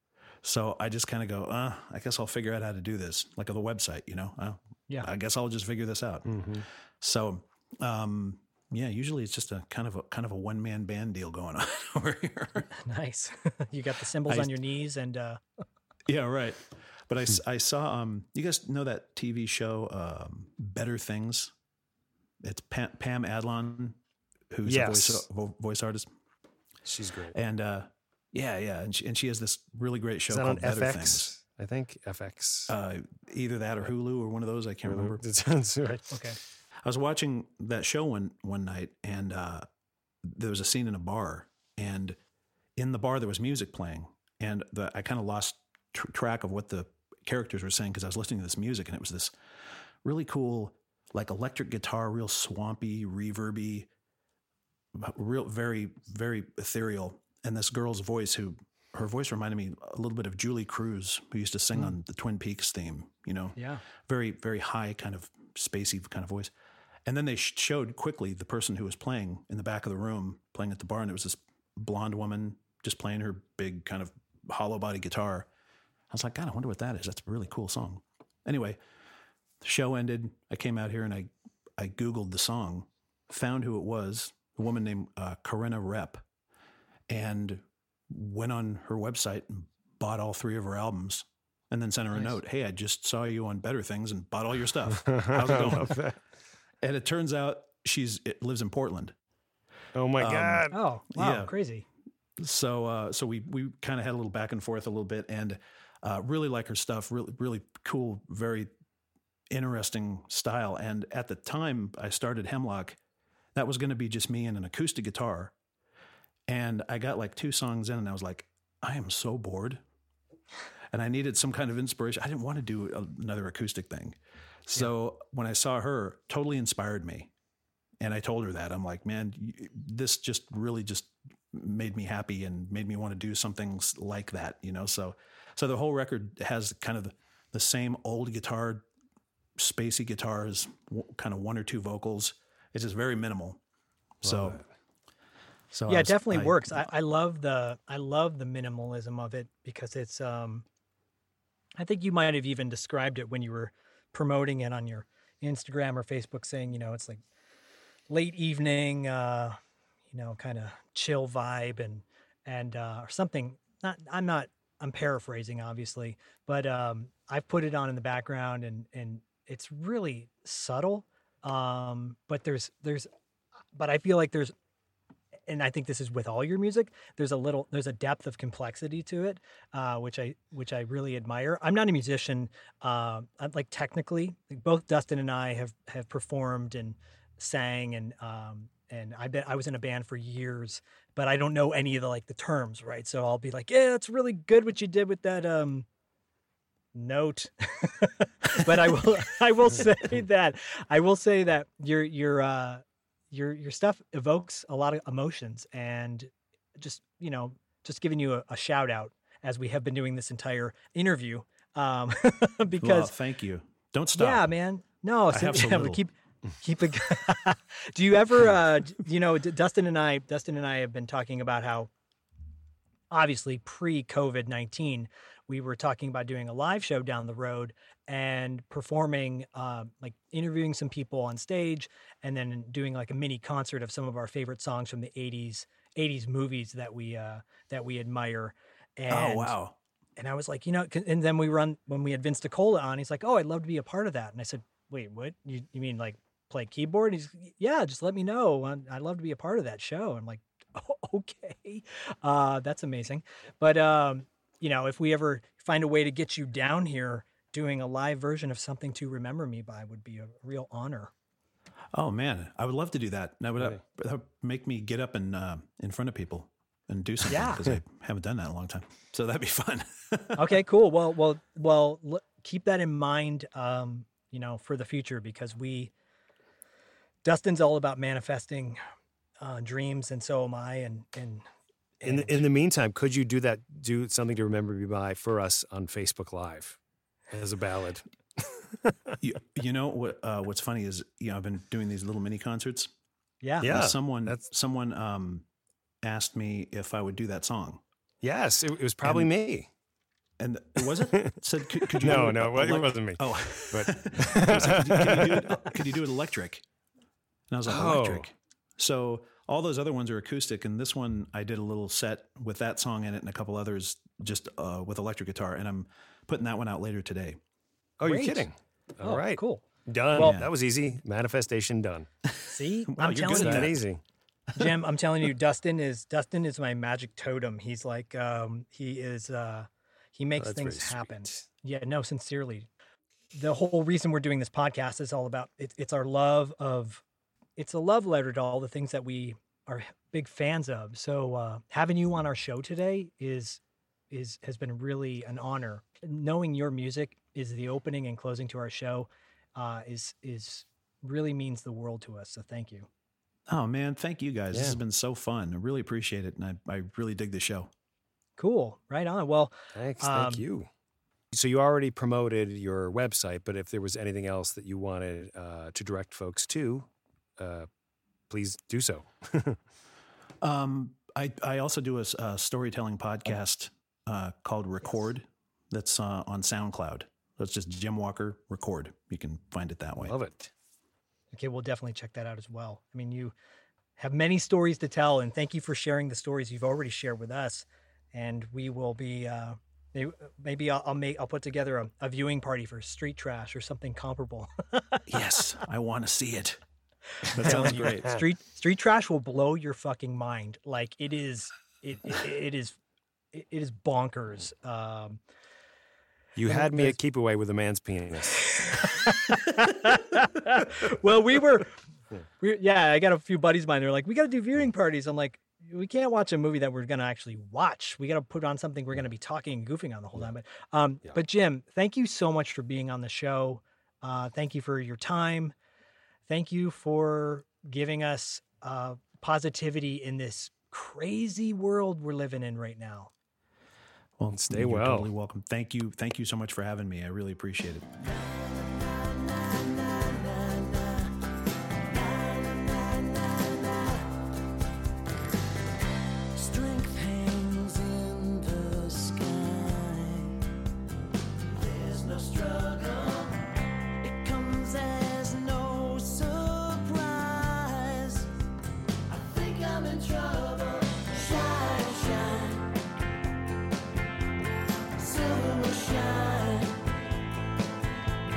So I just kind of go, uh, I guess I'll figure out how to do this, like on the website, you know. Uh, Yeah. I guess I'll just figure this out. So, um, yeah, usually it's just a kind of a kind of a one man band deal going on over here. Nice. You got the symbols I- on your knees and uh Yeah, right. But I, s- I saw, um, you guys know that T V show, um, Better Things? It's Pam, Pam Adlon, who's Yes. a voice, vo- voice artist. She's great. And, uh, yeah, yeah. And she, and she has this really great show Is that called on Better F X? Things. I think F X. Uh, either that or Hulu or one of those. I can't remember. That sounds right. okay. I was watching that show one, one night and, uh, there was a scene in a bar, and in the bar there was music playing, and the, I kind of lost tr- track of what the characters were saying because I was listening to this music, and it was this really cool, like electric guitar, real swampy, reverby, real, very, very ethereal. And this girl's voice, who her voice reminded me a little bit of Julie Cruz, who used to sing on the Twin Peaks theme, you know, Yeah. very, very high kind of spacey kind of voice. And then they sh- showed quickly the person who was playing in the back of the room, playing at the bar. And it was this blonde woman just playing her big kind of hollow body guitar. I was like, God, I wonder what that is. That's a really cool song. Anyway, the show ended. I came out here and I, I Googled the song, found who it was, a woman named uh, Corinna Rep, and went on her website and bought all three of her albums and then sent her a Nice. note. Hey, I just saw you on Better Things and bought all your stuff. How's it going? And it turns out she's it lives in Portland. Oh my Um, God. Oh, wow, Yeah. crazy. So, uh, so we, we kind of had a little back and forth a little bit, and uh, really like her stuff, really, really cool, very interesting style. And at the time I started Hemlock, that was going to be just me and an acoustic guitar. And I got like two songs in and I was like, I am so bored. And I needed some kind of inspiration. I didn't want to do a- another acoustic thing. So when I saw her, totally inspired me. And I told her that. I'm like, man, you- this just really just made me happy and made me want to do something s- like that, you know? So, so the whole record has kind of the, the same old guitar, spacey guitars, w- kind of one or two vocals. It's just very minimal. So, so I Yeah, it was- definitely I- works. I, I love the I love the minimalism of it because it's um I think you might have even described it when you were promoting it on your Instagram or Facebook, saying, you know, it's like late evening, uh, you know, kind of chill vibe and and uh or something. Not I'm not I'm paraphrasing obviously, but um I've put it on in the background and and it's really subtle. Um but there's there's but I feel like there's and I think this is with all your music, there's a little, there's a depth of complexity to it, uh, which I, which I really admire. I'm not a musician, uh, I'm, like technically, both Dustin and I have, have performed and sang and, um, and I bet I was in a band for years, but I don't know any of the, like the terms, right? So I'll be like, yeah, it's really good what you did with that, um, note. But I will, I will say that, I will say that your, your, uh, your your stuff evokes a lot of emotions, and just, you know, just giving you a, a shout out as we have been doing this entire interview, um, because Well, thank you. Don't stop. yeah, man, no, I have so yeah, little. keep keep it. Do you ever, uh, d- you know, D- Dustin and I, Dustin and I have been talking about how, obviously pre COVID nineteen, we were talking about doing a live show down the road and performing, uh, like interviewing some people on stage, and then doing like a mini concert of some of our favorite songs from the eighties, eighties movies that we uh, that we admire. And, oh wow! And I was like, you know, and then we run when we had Vince DiCola on. He's like, oh, I'd love to be a part of that. And I said, wait, what? You you mean like play keyboard? And he's yeah, just let me know. I'd love to be a part of that show. I'm like, oh, okay, uh, that's amazing. But um, you know, if we ever find a way to get you down here, doing a live version of Something to Remember Me By would be a real honor. Oh man, I would love to do that. That would, that would make me get up and uh, in front of people and do something, because yeah. I haven't done that in a long time. So that'd be fun. Okay, cool. Well, well, well, l- keep that in mind, um, you know, for the future, because we, Dustin's all about manifesting uh, dreams, and so am I. And, and, and in the, in the meantime, could you do that, do Something to Remember Me By for us on Facebook Live as a ballad? you, you know what? Uh, what's funny is, you know, I've been doing these little mini concerts. Yeah, yeah. Someone, that's... someone um, asked me if I would do that song. Yes, it, it was probably and, me. And was it? it said, could, could you? No, do no, it, it wasn't me. Oh, but like, could, you do it, could you do it electric? And I was like, oh. electric. So all those other ones are acoustic, and this one I did a little set with that song in it and a couple others just uh, with electric guitar, and I'm putting that one out later today. Oh, Great. you're kidding? All oh, right, cool. Done. Well, That was easy. Manifestation done. See, wow, I'm you're telling good you, at that that. easy. Jim, I'm telling you, Dustin is Dustin is my magic totem. He's like, um, he is, uh, he makes Oh, that's things very happen. sweet. Yeah, no, sincerely. The whole reason we're doing this podcast is all about it, it's our love of, it's a love letter to all the things that we are big fans of. So uh, having you on our show today is is has been really an honor. Knowing your music is the opening and closing to our show uh, is is really means the world to us. So thank you. Oh man, thank you guys. Yeah. This has been so fun. I really appreciate it, and I, I really dig the show. Cool. Right on. Well, Thanks. um, Thank you. So you already promoted your website, but if there was anything else that you wanted uh, to direct folks to, uh, please do so. Um, I, I also do a, a storytelling podcast uh, called Record that's uh, on SoundCloud. That's just Jim Walker Record. You can find it that way. Love it. Okay, we'll definitely check that out as well. I mean, you have many stories to tell, and thank you for sharing the stories you've already shared with us. And we will be uh, maybe, maybe I'll, I'll make I'll put together a, a viewing party for Street Trash or something comparable. Yes, I want to see it. That sounds great. Street Street Trash will blow your fucking mind. Like it is, it it, it is, it, it is bonkers. Um, You had me at keep away with a man's penis. Well, we were, we yeah. I got a few buddies of mine. They're like, we got to do viewing parties. I'm like, we can't watch a movie that we're gonna actually watch. We got to put on something we're gonna be talking and goofing on the whole time. But um, Yeah. but Jim, thank you so much for being on the show. Uh, thank you for your time. Thank you for giving us uh, positivity in this crazy world we're living in right now. Well, Stay you're well. Totally welcome. Thank you. Thank you so much for having me. I really appreciate it. Strength hangs in the sky. There's no struggle. It comes as no surprise. I think I'm in trouble. Shine, shine. Silver will shine.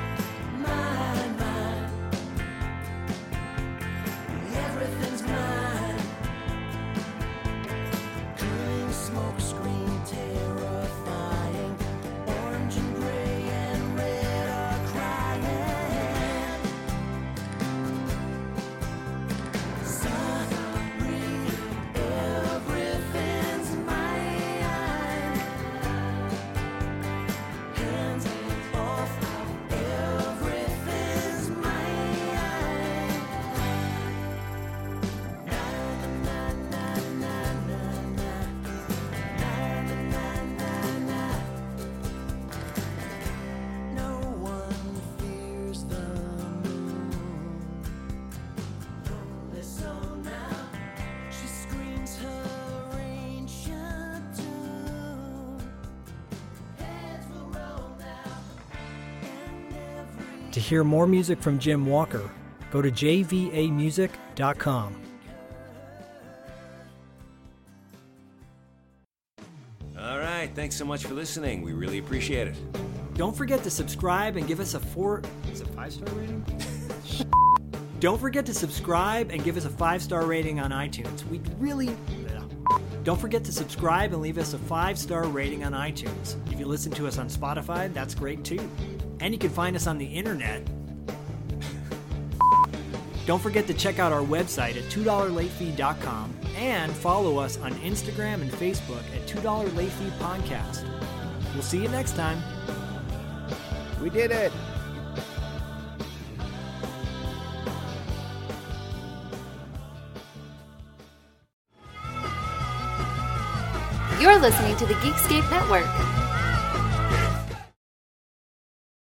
To hear more music from Jim Walker, go to j v a music dot com. All right, thanks so much for listening. We really appreciate it. Don't forget to subscribe and give us a four... Is it five-star rating? Don't forget to subscribe and give us a five-star rating on iTunes. We'd really... Don't forget to subscribe and leave us a five-star rating on iTunes. If you listen to us on Spotify, that's great too. And you can find us on the internet. Don't forget to check out our website at two dollar late fee dot com and follow us on Instagram and Facebook at two dollar late fee podcast. We'll see you next time. We did it! You're listening to the Geekscape Network.